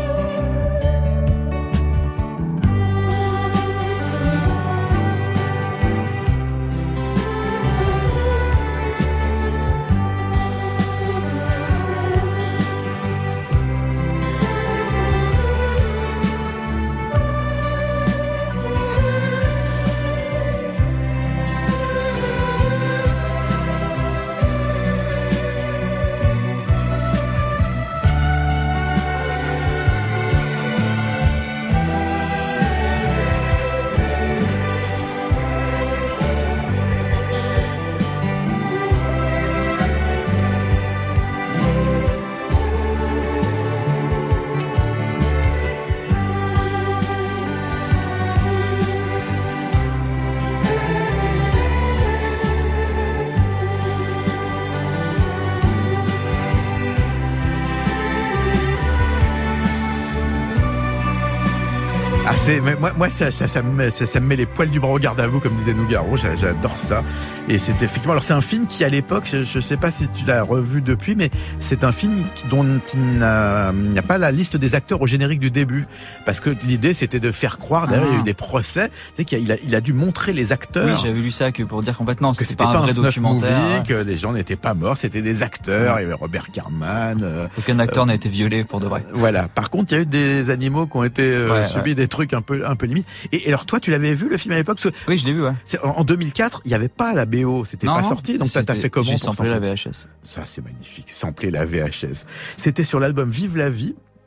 Moi ça me met les poils du bras au garde à vous comme disait Nougaro, j'adore ça. Et c'est effectivement, alors c'est un film qui à l'époque, je sais pas si tu l'as revu depuis, mais c'est un film dont il n'y a pas la liste des acteurs au générique du début, parce que l'idée c'était de faire croire, d'ailleurs il y a eu des procès, il a dû lu les acteurs. Oui, j'avais lu ça que pour dire complètement que c'était pas un vrai documentaire, movie, que les gens n'étaient pas morts, c'était des acteurs, il y avait Robert Carman. Aucun acteur n'a été violé pour de vrai. Voilà. Par contre, il y a eu des animaux qui ont été subis des trucs un peu limite. Et alors toi, tu l'avais vu le film à l'époque? Oui, je l'ai vu. Ouais. En 2004, il n'y avait pas la BO, c'était pas sorti, donc t'as fait comment? J'ai samplé la VHS. Ça, c'est magnifique, sampler la VHS. C'était sur l'album Vive la vie.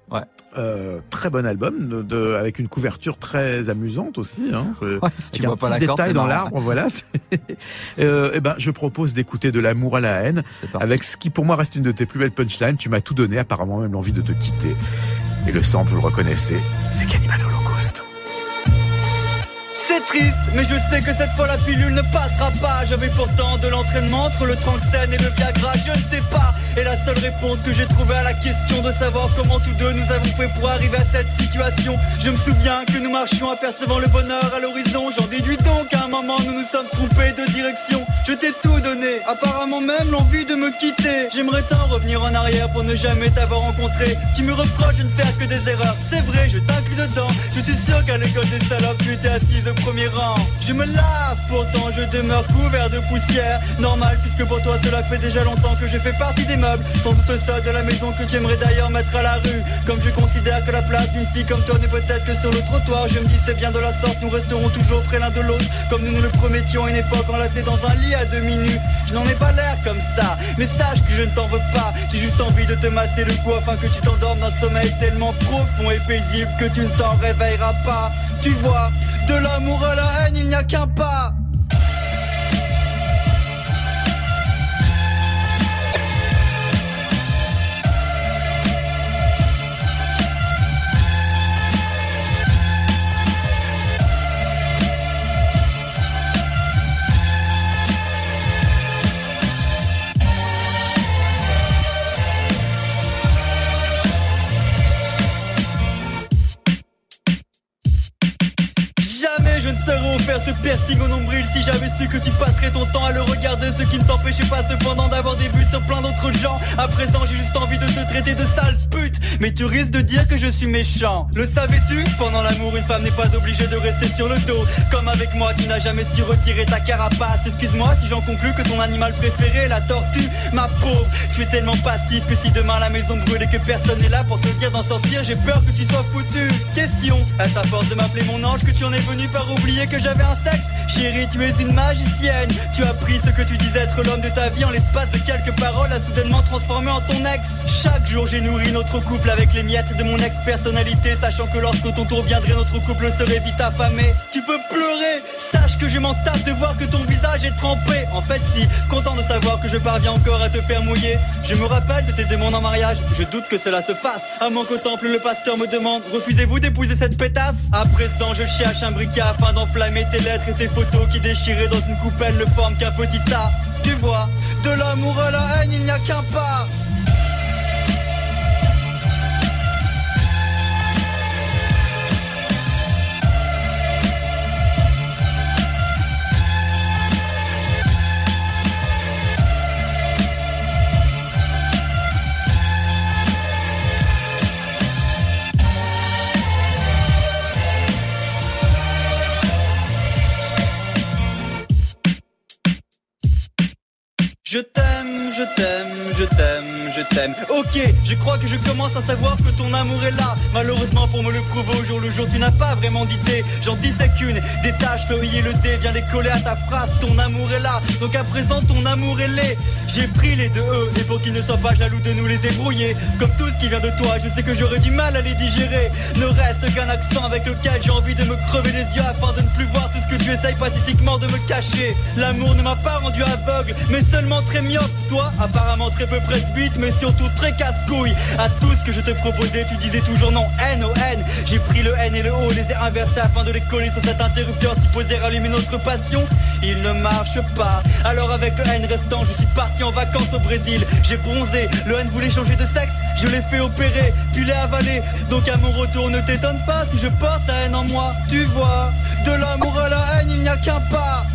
Ouais. Très bon album, avec une couverture très amusante aussi. Hein. Ouais, si tu vois un petit détail dans l'arbre, voilà. Je propose d'écouter De l'amour à la haine, avec ce qui pour moi reste une de tes plus belles punchlines. Tu m'as tout donné, apparemment même l'envie de te quitter. Et le sample, vous le reconnaissez, c'est Cannibal Holocaust. C'est triste, mais je sais que cette fois la pilule ne passera pas. J'avais pourtant de l'entraînement entre le Tranxène et le Viagra, je ne sais pas. Et la seule réponse que j'ai trouvée à la question de savoir comment tous deux nous avons fait pour arriver à cette situation. Je me souviens que nous marchions apercevant le bonheur à l'horizon. J'en déduis donc qu'à un moment nous nous sommes trompés de direction. Je t'ai tout donné, apparemment même l'envie de me quitter. J'aimerais tant revenir en arrière pour ne jamais t'avoir rencontré. Tu me reproches de ne faire que des erreurs, c'est vrai, je t'inclus dedans. Je suis sûr qu'à l'école des salopes tu étais assise au premier rang. Je me lave, pourtant je demeure couvert de poussière. Normal puisque pour toi cela fait déjà longtemps que je fais partie des meubles. Sans doute ça de la maison que tu aimerais d'ailleurs mettre à la rue. Comme je considère que la place d'une fille comme toi n'est peut-être que sur le trottoir. Je me dis c'est bien de la sorte, nous resterons toujours près l'un de l'autre. Comme nous le promettions à une époque enlacés dans un lit à demi nu. Je n'en ai pas l'air comme ça, mais sache que je ne t'en veux pas. J'ai juste envie de te masser le cou afin que tu t'endormes d'un sommeil tellement profond et paisible que tu ne t'en réveilleras pas. Tu vois, de l'amour à la haine, il n'y a qu'un pas. Faire ce piercing au nombril si j'avais su que tu passerais ton temps à le regarder, ce qui ne t'empêchait pas cependant d'avoir des vues sur plein d'autres gens. À présent j'ai juste envie de te traiter de sale pute, mais tu risques de dire que je suis méchant. Le savais-tu? Pendant l'amour une femme n'est pas obligée de rester sur le dos. Comme avec moi tu n'as jamais su retirer ta carapace. Excuse-moi si j'en conclus que ton animal préféré est la tortue. Ma pauvre, tu es tellement passif que si demain la maison brûle et que personne n'est là pour te dire d'en sortir, j'ai peur que tu sois foutu. Question, est-ce à force de m'appeler mon ange que tu en es venu par oublier que j'avais un sexe? Chérie, tu es une magicienne. Tu as pris ce que tu disais être l'homme de ta vie en l'espace de quelques paroles a soudainement transformé en ton ex. Chaque jour j'ai nourri notre couple avec les miettes de mon ex-personnalité, sachant que lorsque ton tour viendrait notre couple serait vite affamé. Tu peux pleurer, sache que je m'en tape de voir que ton visage est trempé. En fait si, content de savoir que je parviens encore à te faire mouiller. Je me rappelle de tes demandes en mariage, je doute que cela se fasse. À mon qu'au temple le pasteur me demande, refusez-vous d'épouser cette pétasse? À présent je cherche un briquet afin d'enflammer tes lettres et tes photos qui déchirées dans une coupelle ne forment qu'un petit tas. Tu vois, de l'amour à la haine il n'y a qu'un pas. Je t'aime, je t'aime, je t'aime, je t'aime. Ok, je crois que je commence à savoir que ton amour est là. Malheureusement pour me le prouver au jour le jour, tu n'as pas vraiment d'idée. J'en dissèque une, des tâches, le I et le D. Viens les coller à ta phrase, ton amour est là. Donc à présent ton amour est laid. J'ai pris les deux E, et pour qu'ils ne soient pas jaloux de nous les ébrouiller. Comme tout ce qui vient de toi, je sais que j'aurais du mal à les digérer. Ne reste qu'un accent avec lequel j'ai envie de me crever les yeux afin de ne plus voir tout ce que tu essayes pathétiquement de me cacher. L'amour ne m'a pas rendu aveugle, mais seulement très myope. Toi, apparemment très peu presbyte, mais surtout très casse-couille. À tout ce que je te proposais, tu disais toujours non, N-O-N. J'ai pris le N et le O, les ai inversés afin de les coller sur cet interrupteur supposé rallumer notre passion. Il ne marche pas. Alors avec le N restant, je suis parti en vacances au Brésil. J'ai bronzé, le N voulait changer de sexe, je l'ai fait opérer, puis l'ai avalé. Donc à mon retour, ne t'étonne pas si je porte la haine en moi. Tu vois, de l'amour à la haine, il n'y a qu'un pas.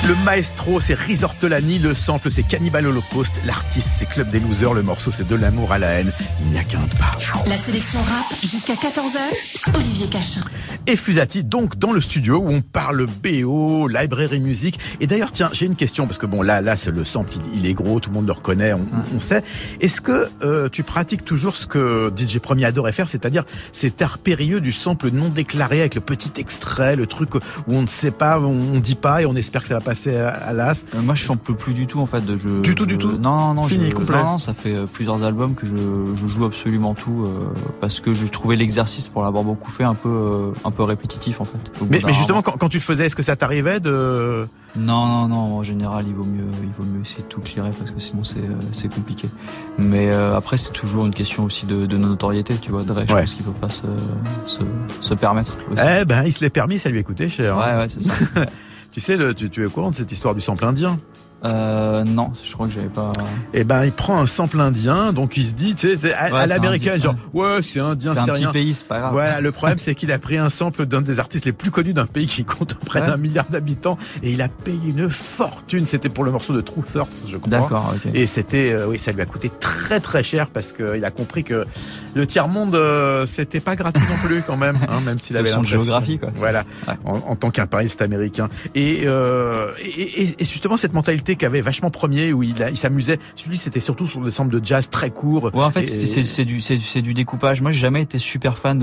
Le maestro, c'est Risortolani, le sample, c'est Cannibal Holocaust, l'artiste, c'est Club des Losers, le morceau, c'est De l'amour à la haine, il n'y a qu'un pas. La sélection rap jusqu'à 14h, Olivier Cachin. Et Fusati, donc, dans le studio où on parle BO, librairie musique. Et d'ailleurs, tiens, j'ai une question, parce que bon, là, c'est le sample, il est gros, tout le monde le reconnaît, on sait. Est-ce que tu pratiques toujours ce que DJ Premier adorait faire, c'est-à-dire cet art périlleux du sample non déclaré avec le petit extrait, le truc où on ne sait pas, on dit pas et on espère que ça va passer à l'as. Moi, je sample plus du tout en fait. Du tout. Non. Fini, complet. Non, ça fait plusieurs albums que je joue absolument tout parce que je trouvais l'exercice pour l'avoir beaucoup fait un peu répétitif en fait. Mais justement, quand tu le faisais, est-ce que ça t'arrivait de... Non. En général, il vaut mieux essayer de tout clearer parce que sinon c'est compliqué. Mais après, c'est toujours une question aussi de notoriété, tu vois. Dre, je pense qu'il peut pas se permettre. Aussi. Eh ben, il se l'est permis, ça lui a coûté cher. Ouais, c'est ça. Tu sais, tu es au courant de cette histoire du sample indien? Non, je crois que j'avais pas. Eh ben, il prend un sample indien, donc il se dit, tu sais, à l'américaine, genre, ouais, c'est indien, c'est rien. C'est un petit pays, c'est pas grave. Voilà, le problème, c'est qu'il a pris un sample d'un des artistes les plus connus d'un pays qui compte près d'1 milliard d'habitants, et il a payé une fortune. C'était pour le morceau de Truth Hurts, je crois. D'accord, ok. Et c'était, ça lui a coûté très très cher parce qu'il a compris que le tiers-monde, c'était pas gratuit non plus, quand même, même s'il avait l'impression. Géographie, quoi. Voilà. Ouais. En tant qu'impérialiste américain. Et justement, cette mentalité qu'avait vachement Premier où il s'amusait. Celui c'était surtout sur des samples de jazz très courts. Ouais, en fait c'est du découpage. Moi j'ai jamais été super fan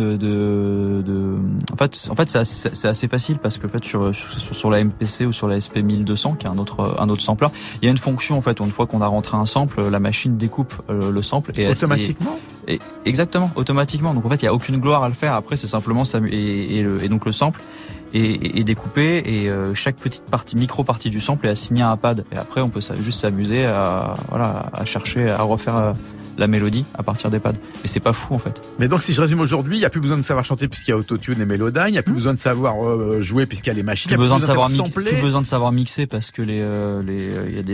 en fait c'est assez facile parce que en fait sur la MPC ou sur la SP 1200 qui est un autre sampler, il y a une fonction en fait où une fois qu'on a rentré un sample, la machine découpe le sample et automatiquement. Exactement, automatiquement. Donc en fait il y a aucune gloire à le faire. Après c'est simplement ça et donc le sample est découpé et chaque petite micro partie du sample est assignée à un pad et après on peut juste s'amuser à chercher à refaire la mélodie à partir des pads. Et c'est pas fou en fait. Mais donc si je résume aujourd'hui, il n'y a plus besoin de savoir chanter puisqu'il y a autotune et Melodyne, il n'y a plus besoin de savoir jouer puisqu'il y a les machines, plus besoin de savoir mixer parce que il y a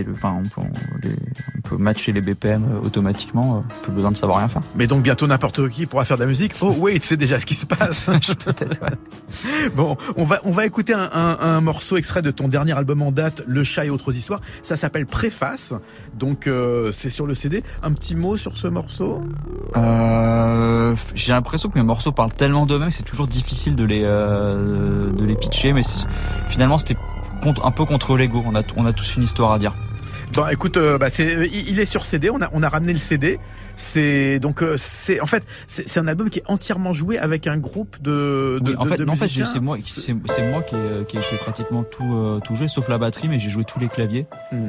on peut matcher les BPM automatiquement, plus besoin de savoir rien faire. Mais donc bientôt n'importe qui pourra faire de la musique. Oh wait, c'est déjà ce qui se passe. Peut-être ouais. Bon, on va écouter un morceau extrait de ton dernier album en date, Le Chat et autres histoires. Ça s'appelle Préface. Donc c'est sur le CD. Un petit mot sur ce morceau? J'ai l'impression que mes morceaux parlent tellement d'eux-mêmes que c'est toujours difficile de les pitcher, mais finalement c'était un peu contre l'ego. On a tous une histoire à dire. Bon, écoute, il est sur CD. On a ramené le CD. C'est un album qui est entièrement joué avec un groupe de musiciens. C'est moi qui ai pratiquement tout joué sauf la batterie, mais j'ai joué tous les claviers.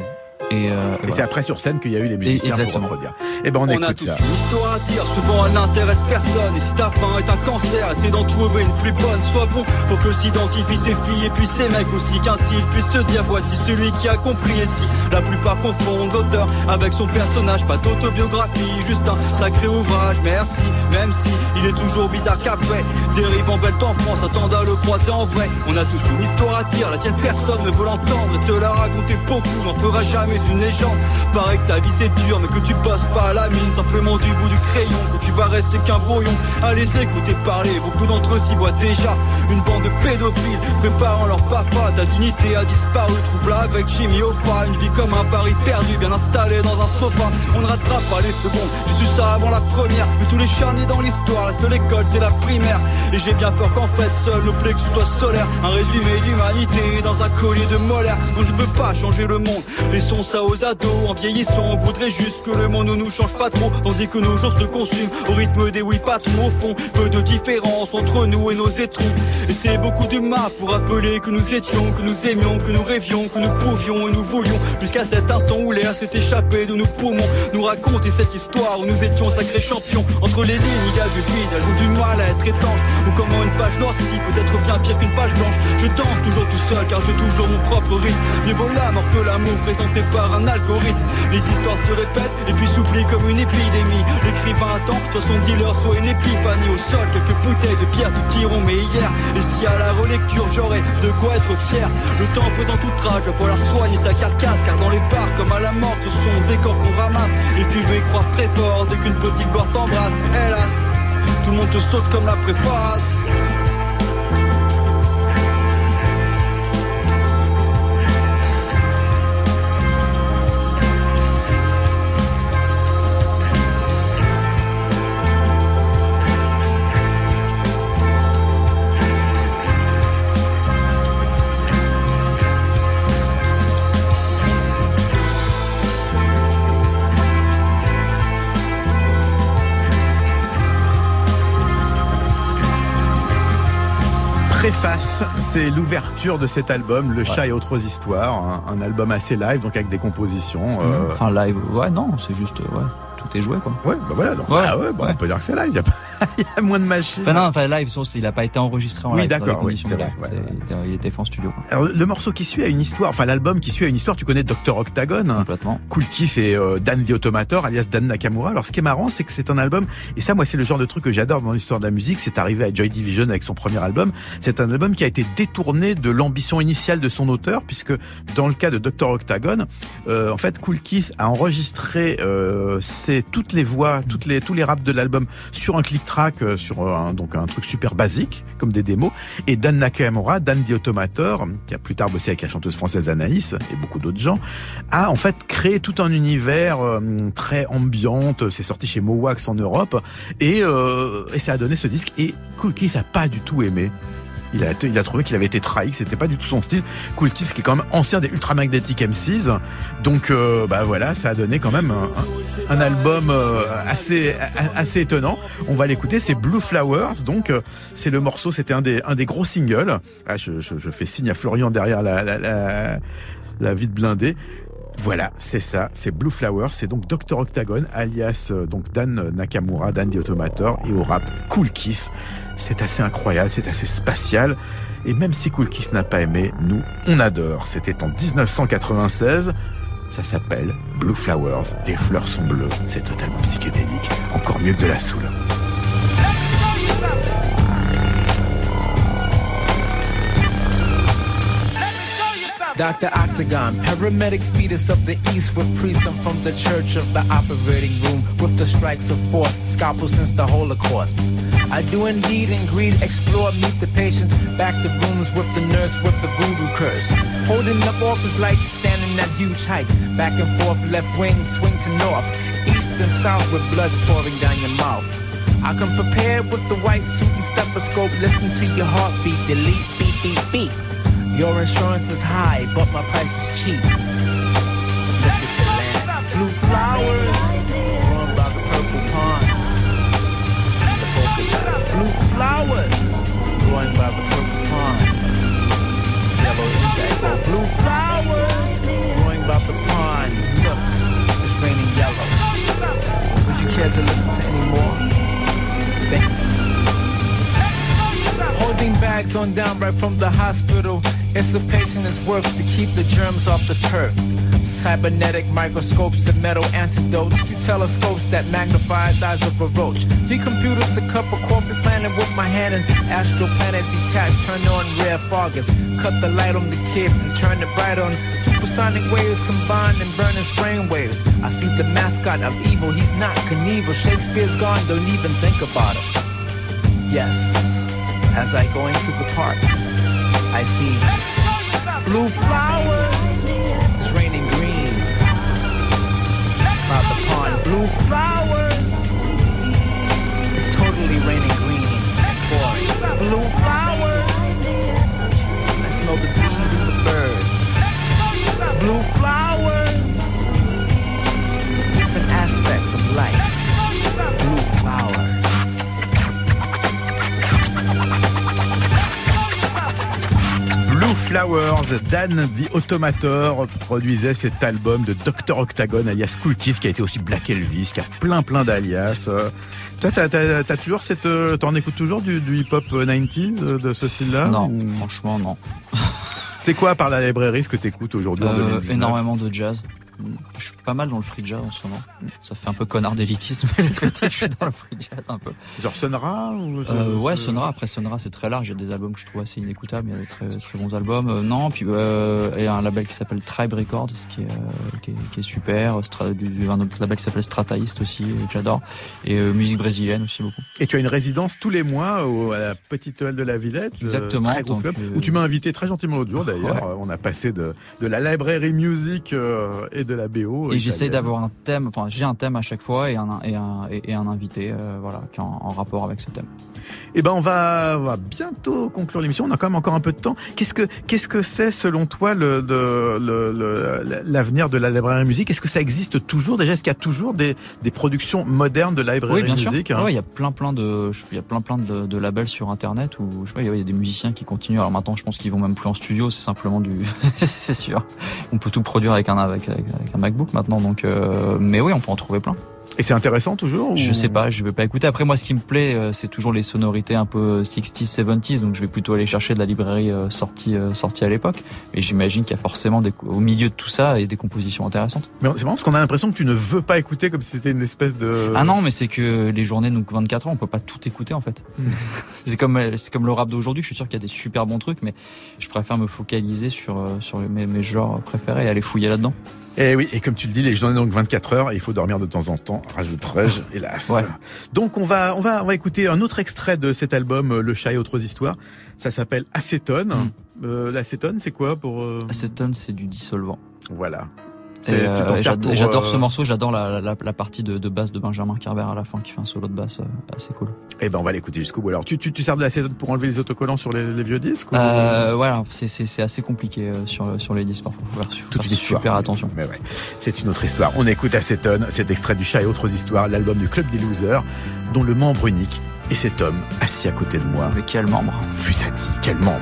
Et c'est après sur scène qu'il y a eu les musiciens pour reproduire. Et ben on écoute ça. On a tous une histoire à dire, souvent elle n'intéresse personne. Et si ta faim est un cancer, essaie d'en trouver une plus bonne. Sois bon pour que s'identifient ces filles et puis ces mecs aussi, qu'ainsi ils puissent se dire voici celui qui a compris. Et si la plupart confondent l'auteur avec son personnage, pas d'autobiographie, juste un sacré ouvrage. Merci, même si il est toujours bizarre qu'après dérive en belle en France, attendent à le croiser en vrai. On a tous une histoire à dire, la tienne personne ne veut l'entendre et te la raconter beaucoup n'en fera jamais une légende. Paraît que ta vie c'est dur mais que tu bosses pas à la mine, simplement du bout du crayon, que tu vas rester qu'un brouillon à les écouter parler. Beaucoup d'entre eux s'y voient déjà une bande de pédophiles préparant leur PAFA. Ta dignité a disparu, trouve-la avec chimie au froid. Une vie comme un pari perdu, bien installé dans un sofa. On ne rattrape pas les secondes, j'ai su ça avant la première. De tous les chats nés dans l'histoire, la seule école c'est la primaire. Et j'ai bien peur qu'en fait seul le plexus soit solaire. Un résumé d'humanité dans un collier de molaire. Donc je veux pas changer le monde, laissons ça aux ados. En vieillissant on voudrait juste que le monde ne nous change pas trop, tandis que nos jours se consument au rythme des oui patrons. Au fond, peu de différence entre nous et nos étrons. Et c'est beaucoup de mal pour rappeler que nous étions, que nous aimions, que nous rêvions, que nous pouvions et nous voulions. Jusqu'à cet instant où l'air s'est échappé de nos poumons. Nous raconter cette histoire où nous étions sacrés champions. Entre les lignes il y a du vide, elles ont du mal à être étanches. Ou comment une page noircie peut être bien pire qu'une page blanche. Je danse toujours tout seul car j'ai toujours mon propre rythme. Mieux vaut la mort que l'amour présenté par un algorithme. Les histoires se répètent et puis s'oublient comme une épidémie. L'écrivain attend, soit son dealer, soit une épiphanie. Au sol, quelques bouteilles de bière, tout iront mais hier. Et si à la relecture j'aurais de quoi être fier. Le temps faisant tout rage, va falloir soigner sa carcasse. Car dans les bars comme à la mort, ce sont des corps qu'on ramasse. Et tu veux y croire très fort dès qu'une petite boire t'embrasse. Hélas, tout le monde te saute comme la préface. Face, c'est l'ouverture de cet album, Le Chat et autres histoires, un album assez live, donc avec des compositions. Enfin live, ouais, non, c'est juste, tout est joué, quoi. Ouais, bah voilà, donc, on peut dire que c'est live, il y a moins de machines. Live, il a pas été enregistré en live. Oui, d'accord, c'est vrai. Il était fait en studio, quoi. Alors, le morceau qui suit a une histoire, l'album qui suit a une histoire, tu connais Dr. Octagon. Complètement. Cool Keith et Dan the Automator, alias Dan Nakamura. Alors, ce qui est marrant, c'est que c'est un album, et ça, moi, c'est le genre de truc que j'adore dans l'histoire de la musique, c'est arrivé à Joy Division avec son premier album. C'est un album qui a été détourné de l'ambition initiale de son auteur, puisque dans le cas de Dr. Octagon, Cool Keith a enregistré toutes les voix, tous les raps de l'album sur un click track, sur un truc super basique, comme des démos. Et Dan Nakamura, Dan the Automator, qui a plus tard bossé avec la chanteuse française Anaïs et beaucoup d'autres gens, a en fait créé tout un univers très ambiante. C'est sorti chez Mowax en Europe et ça a donné ce disque. Et Cool Keith a pas du tout aimé. Il a trouvé qu'il avait été trahi, que c'était pas du tout son style. Cool Keith, qui est quand même ancien des Ultra Magnetic MCs. Donc, ça a donné quand même un album assez étonnant. On va l'écouter, c'est Blue Flowers. Donc, c'est le morceau, c'était un des gros singles. Ah, je fais signe à Florian derrière la vitre blindée. Voilà, c'est ça, c'est Blue Flowers, c'est donc Dr. Octagon, alias Dan Nakamura, Dan the Automator, et au rap Cool Keith. C'est assez incroyable, c'est assez spatial, et même si Cool Keith n'a pas aimé, nous, on adore. C'était en 1996, ça s'appelle Blue Flowers, les fleurs sont bleues, c'est totalement psychédélique, encore mieux que de la soul. Dr. Octagon, paramedic fetus of the east with priests from the church of the operating room with the strikes of force, scalpel since the Holocaust. I do indeed in greed explore, meet the patients, back to rooms with the nurse with the voodoo curse. Holding up office lights, standing at huge heights, back and forth, left wing, swing to north, east and south with blood pouring down your mouth. I come prepared with the white suit and stethoscope, listen to your heartbeat, delete, beep, beep, beep. Your insurance is high, but my price is cheap. Look at the land. Blue flowers, growing by the purple pond. See the polka dots. Blue flowers, growing by the purple pond. Yellow indigo. Blue flowers, growing by the pond. Look, it's raining yellow. Would you care to listen to any more? Holding bags on down right from the hospital. It's a patient is worth to keep the germs off the turf. Cybernetic microscopes and metal antidotes to telescopes that magnifies eyes of a roach. Decomputers to cup a coffee planet with my hand and astral planet detached, turn on rare foggers. Cut the light on the kid and turn it bright on. Supersonic waves combined and burn his brain waves. I see the mascot of evil, he's not Knievel. Shakespeare's gone, don't even think about it. Yes, as I go into the park, I see blue flowers, it's raining green. By the pond, blue flowers, it's totally raining green and pouring. Blue flowers, I smell the bees and the birds. Blue flowers, different aspects of life. Blue flowers. Blue Flowers, Dan the Automator produisait cet album de Dr. Octagon alias Cool Keith, qui a été aussi Black Elvis, qui a plein d'alias. Toi, t'as toujours t'en écoutes toujours du hip-hop 90s de ce style-là? Non, franchement, non. C'est quoi, par la librairie, ce que t'écoutes aujourd'hui en 2019? Énormément de jazz. Je suis pas mal dans le free jazz en ce moment. Ça fait un peu connard d'élitiste, mais le fait est que je suis dans le free jazz un peu. Genre Sun Ra ou ouais, Sun Ra. Après Sun Ra, c'est très large. Il y a des albums que je trouve assez inécoutables. Il y a des très très bons albums. Non, puis il y a un label qui s'appelle Tribe Records qui est super. Un autre label qui s'appelle Strataist aussi, que j'adore. Et musique brésilienne aussi beaucoup. Et tu as une résidence tous les mois à la Petite Halle de la Villette. Exactement. Très gros club, où tu m'as invité très gentiment l'autre jour d'ailleurs. Ouais. On a passé de la librairie music et de la BO. Et j'essaye d'avoir un thème, enfin j'ai un thème à chaque fois et un invité voilà, qui est en rapport avec ce thème. Eh ben on va bientôt conclure l'émission, on a quand même encore un peu de temps. Qu'est-ce que c'est selon toi l'avenir de la librairie musique? Est-ce que ça existe toujours déjà? Est-ce qu'il y a toujours des productions modernes de librairie musique? Oui, il y a plein de labels sur internet où je sais pas, il y a des musiciens qui continuent. Alors maintenant je pense qu'ils vont même plus en studio, c'est simplement c'est sûr. On peut tout produire avec un MacBook maintenant, donc mais oui, on peut en trouver plein. Et c'est intéressant toujours ou... Je sais pas, je vais pas écouter. Après moi ce qui me plaît c'est toujours les sonorités un peu 60s, 70s, donc je vais plutôt aller chercher de la librairie sortie à l'époque. Mais j'imagine qu'il y a forcément au milieu de tout ça et des compositions intéressantes. Mais c'est marrant parce qu'on a l'impression que tu ne veux pas écouter comme si c'était une espèce de... Ah non, mais c'est que les journées donc 24 heures, on peut pas tout écouter en fait. C'est comme le rap d'aujourd'hui, je suis sûr qu'il y a des super bons trucs, mais je préfère me focaliser sur mes genres préférés et aller fouiller là-dedans. Et oui, et comme tu le dis, les journées donc 24 heures, il faut dormir de temps en temps, rajouterais-je, hélas. Ouais. Donc on va écouter un autre extrait de cet album, Le Chat et autres histoires. Ça s'appelle Acétone. L'acétone, c'est quoi pour... Acétone, c'est du dissolvant. Voilà. J'adore ce morceau, j'adore la partie de basse de Benjamin Carver à la fin qui fait un solo de basse assez cool. Eh ben on va l'écouter jusqu'au bout. Alors tu sers de l'acétone pour enlever les autocollants sur les vieux disques ou... Voilà, c'est assez compliqué sur les disques parfois. Faut faire super attention. Mais ouais, c'est une autre histoire. On écoute Acétone, cet extrait du Chat et autres histoires, l'album du Club des Losers, dont le membre unique est cet homme assis à côté de moi. Mais quel membre? Fusati, quel membre.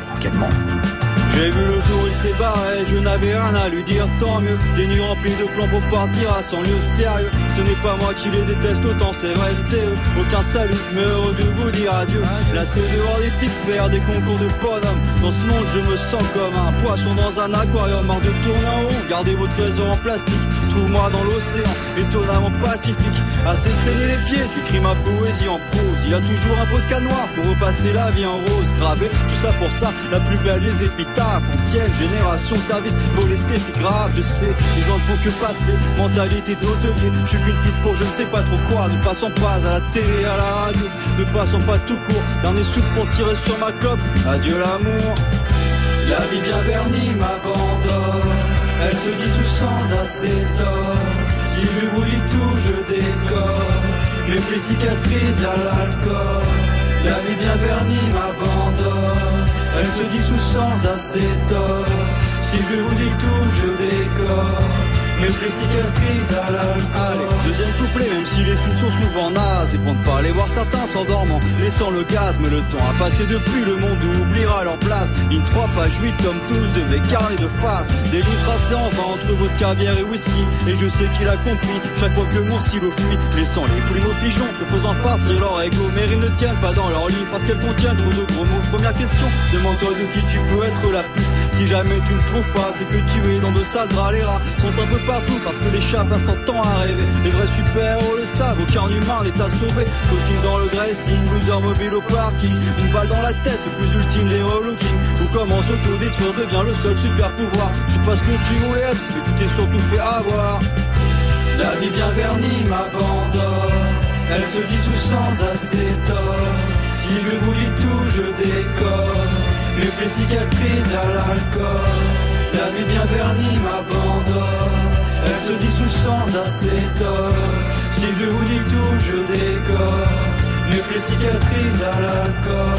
J'ai vu le jour il s'est barré, je n'avais rien à lui dire, tant mieux. Des nuits remplies de plans pour partir à son lieu sérieux. Ce n'est pas moi qui les déteste autant, c'est vrai, c'est eux. Aucun salut, mais heureux de vous dire adieu. Là c'est dehors des types faire des concours de bonhomme. Dans ce monde je me sens comme un poisson dans un aquarium. Marre de tourner en rond, gardez vos trésors en plastique. Trouve-moi dans l'océan, étonnamment pacifique. Assez traîner les pieds, j'écris ma poésie en prose. Il y a toujours un Posca noir pour repasser la vie en rose. Gravé, tout ça pour ça, la plus belle des épitaphes. Ancienne génération, service, vol esthétique grave. Je sais, les gens ne font que passer. Mentalité d'hôtelier, je suis qu'une pub pour je ne sais pas trop quoi. Ne passons pas à la télé, à la radio. Ne passons pas tout court. Dernier souffle pour tirer sur ma clope. Adieu l'amour. La vie bien vernie m'abandonne. Elle se dissout sans acétone. Si je vous dis tout, je décore. Mes plaies cicatrisent à l'alcool. La vie bien vernie m'abandonne. Elle se dissout sans acétone. Si je vous dis tout, je décore. Mes plaies cicatrisent à l'alcool. Deuxième couplet, même si les suites sont souvent nazes. Et pour ne pas les voir certains s'endormant, laissant le gaz. Mais le temps a passé depuis, le monde oubliera leur place. Ligne 3, page 8, tome 12 de mes carnets de phase. Des lignes tracées en vain entre votre caviar et whisky. Et je sais qu'il a compris, chaque fois que mon stylo fuit, laissant les plumes aux pigeons, se faisant farcir leur ego. Mais ils ne tiennent pas dans leur livre parce qu'elles contiennent trop de gros mots. Première question, demande-toi de qui tu peux être la pute. Si jamais tu ne trouves pas, c'est que tu es dans de sales draps. Les rats sont un peu partout parce que les chats passent leur temps à rêver. Les vrais super-héros le savent, aucun humain n'est à sauver. Costume dans le dressing, loser mobile au parking. Une balle dans la tête, le plus ultime des relooking. Ou comment s'auto-détruire devient le seul super pouvoir. Je sais pas ce que tu voulais être, mais tu t'es surtout fait avoir. La vie bien vernie m'abandonne. Elle se dissout sans acétone. Si je vous dis tout, je décore. Mes plaies cicatrisent à l'alcool. La vie bien vernie m'abandonne. Elle se dissout sans acétone. Si je vous dis tout, je décore. Mes plaies cicatrisent à l'alcool.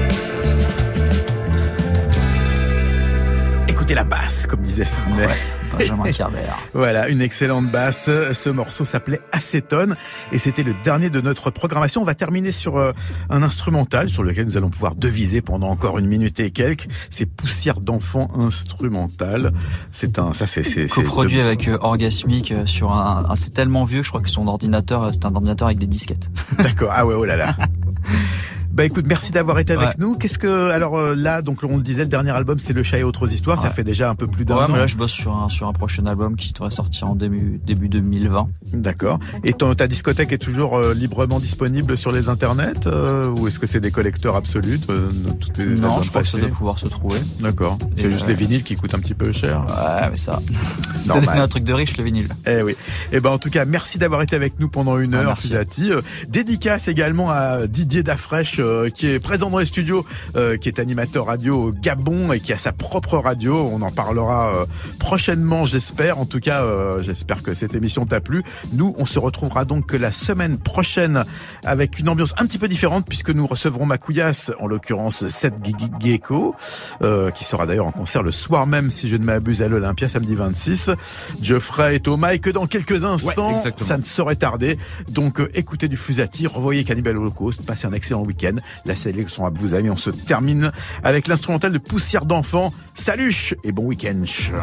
Comme disait Sidney. Benjamin Kerbert. Voilà, une excellente basse. Ce morceau s'appelait Acétone et c'était le dernier de notre programmation. On va terminer sur un instrumental sur lequel nous allons pouvoir deviser pendant encore 1 minute et quelques. C'est Poussière d'enfant instrumental. C'est coproduit avec Orgasmic sur c'est tellement vieux, je crois que son ordinateur, c'est un ordinateur avec des disquettes. D'accord. Ah ouais, oh là là. Bah écoute, merci d'avoir été avec nous. Alors là, donc on le disait, le dernier album c'est Le Chat et autres histoires. Ça fait déjà un peu plus d'un an. Mais là je bosse sur un prochain album qui devrait sortir en début 2020. D'accord. Et ta discothèque est toujours librement disponible sur les internets ou est-ce que c'est des collecteurs absolus Non, je crois que ça doit pouvoir se trouver. D'accord. C'est juste les vinyles qui coûtent un petit peu cher. Ouais, mais ça c'est un truc de riche, le vinyle. Eh oui. Et ben en tout cas, merci d'avoir été avec nous pendant 1 heure, Filati. Dédicace également à Didier Dafresh qui est présent dans les studios, qui est animateur radio au Gabon et qui a sa propre radio. On en parlera prochainement, j'espère. En tout cas, j'espère que cette émission t'a plu. Nous, on se retrouvera donc la semaine prochaine avec une ambiance un petit peu différente puisque nous recevrons Macouillasse, en l'occurrence Seth Gecko, qui sera d'ailleurs en concert le soir même, si je ne m'abuse, à l'Olympia, samedi 26. Geoffrey est au mic dans quelques instants. Ouais, ça ne saurait tarder. Donc, écoutez du Fusati, revoyez Cannibal Holocaust, passez un excellent week-end. La sélection à vous amis, on se termine avec l'instrumental de Poussière d'enfant. Salut et bon week-end.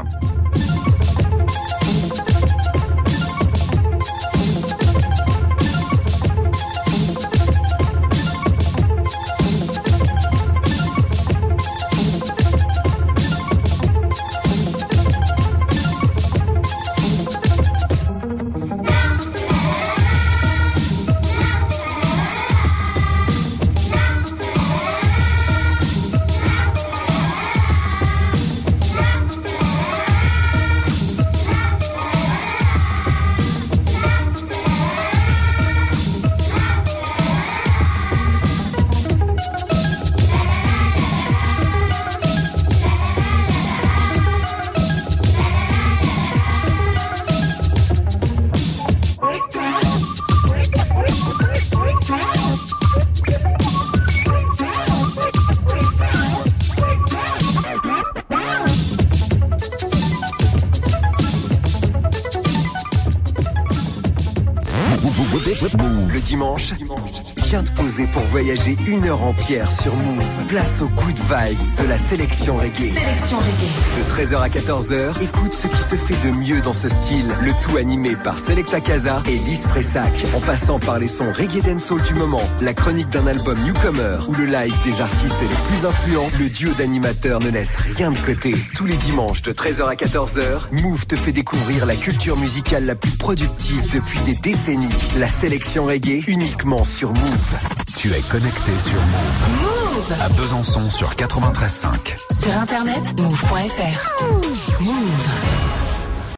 Le dimanche, viens te poser pour voyager 1 heure entière sur Move. Place aux good vibes de la sélection reggae. Sélection reggae. De 13h à 14h, écoute ce qui se fait de mieux dans ce style. Le tout animé par Selecta Casa et Lise Fressac. En passant par les sons reggae dancehall du moment, la chronique d'un album newcomer ou le live des artistes les plus influents, le duo d'animateurs ne laisse rien de côté. Tous les dimanches de 13h à 14h, Move te fait découvrir la culture musicale la plus productive depuis des décennies. La sélection reggae uniquement sur Move. Tu es connecté sur Move. Move à Besançon sur 93.5. Sur internet, move.fr. Move.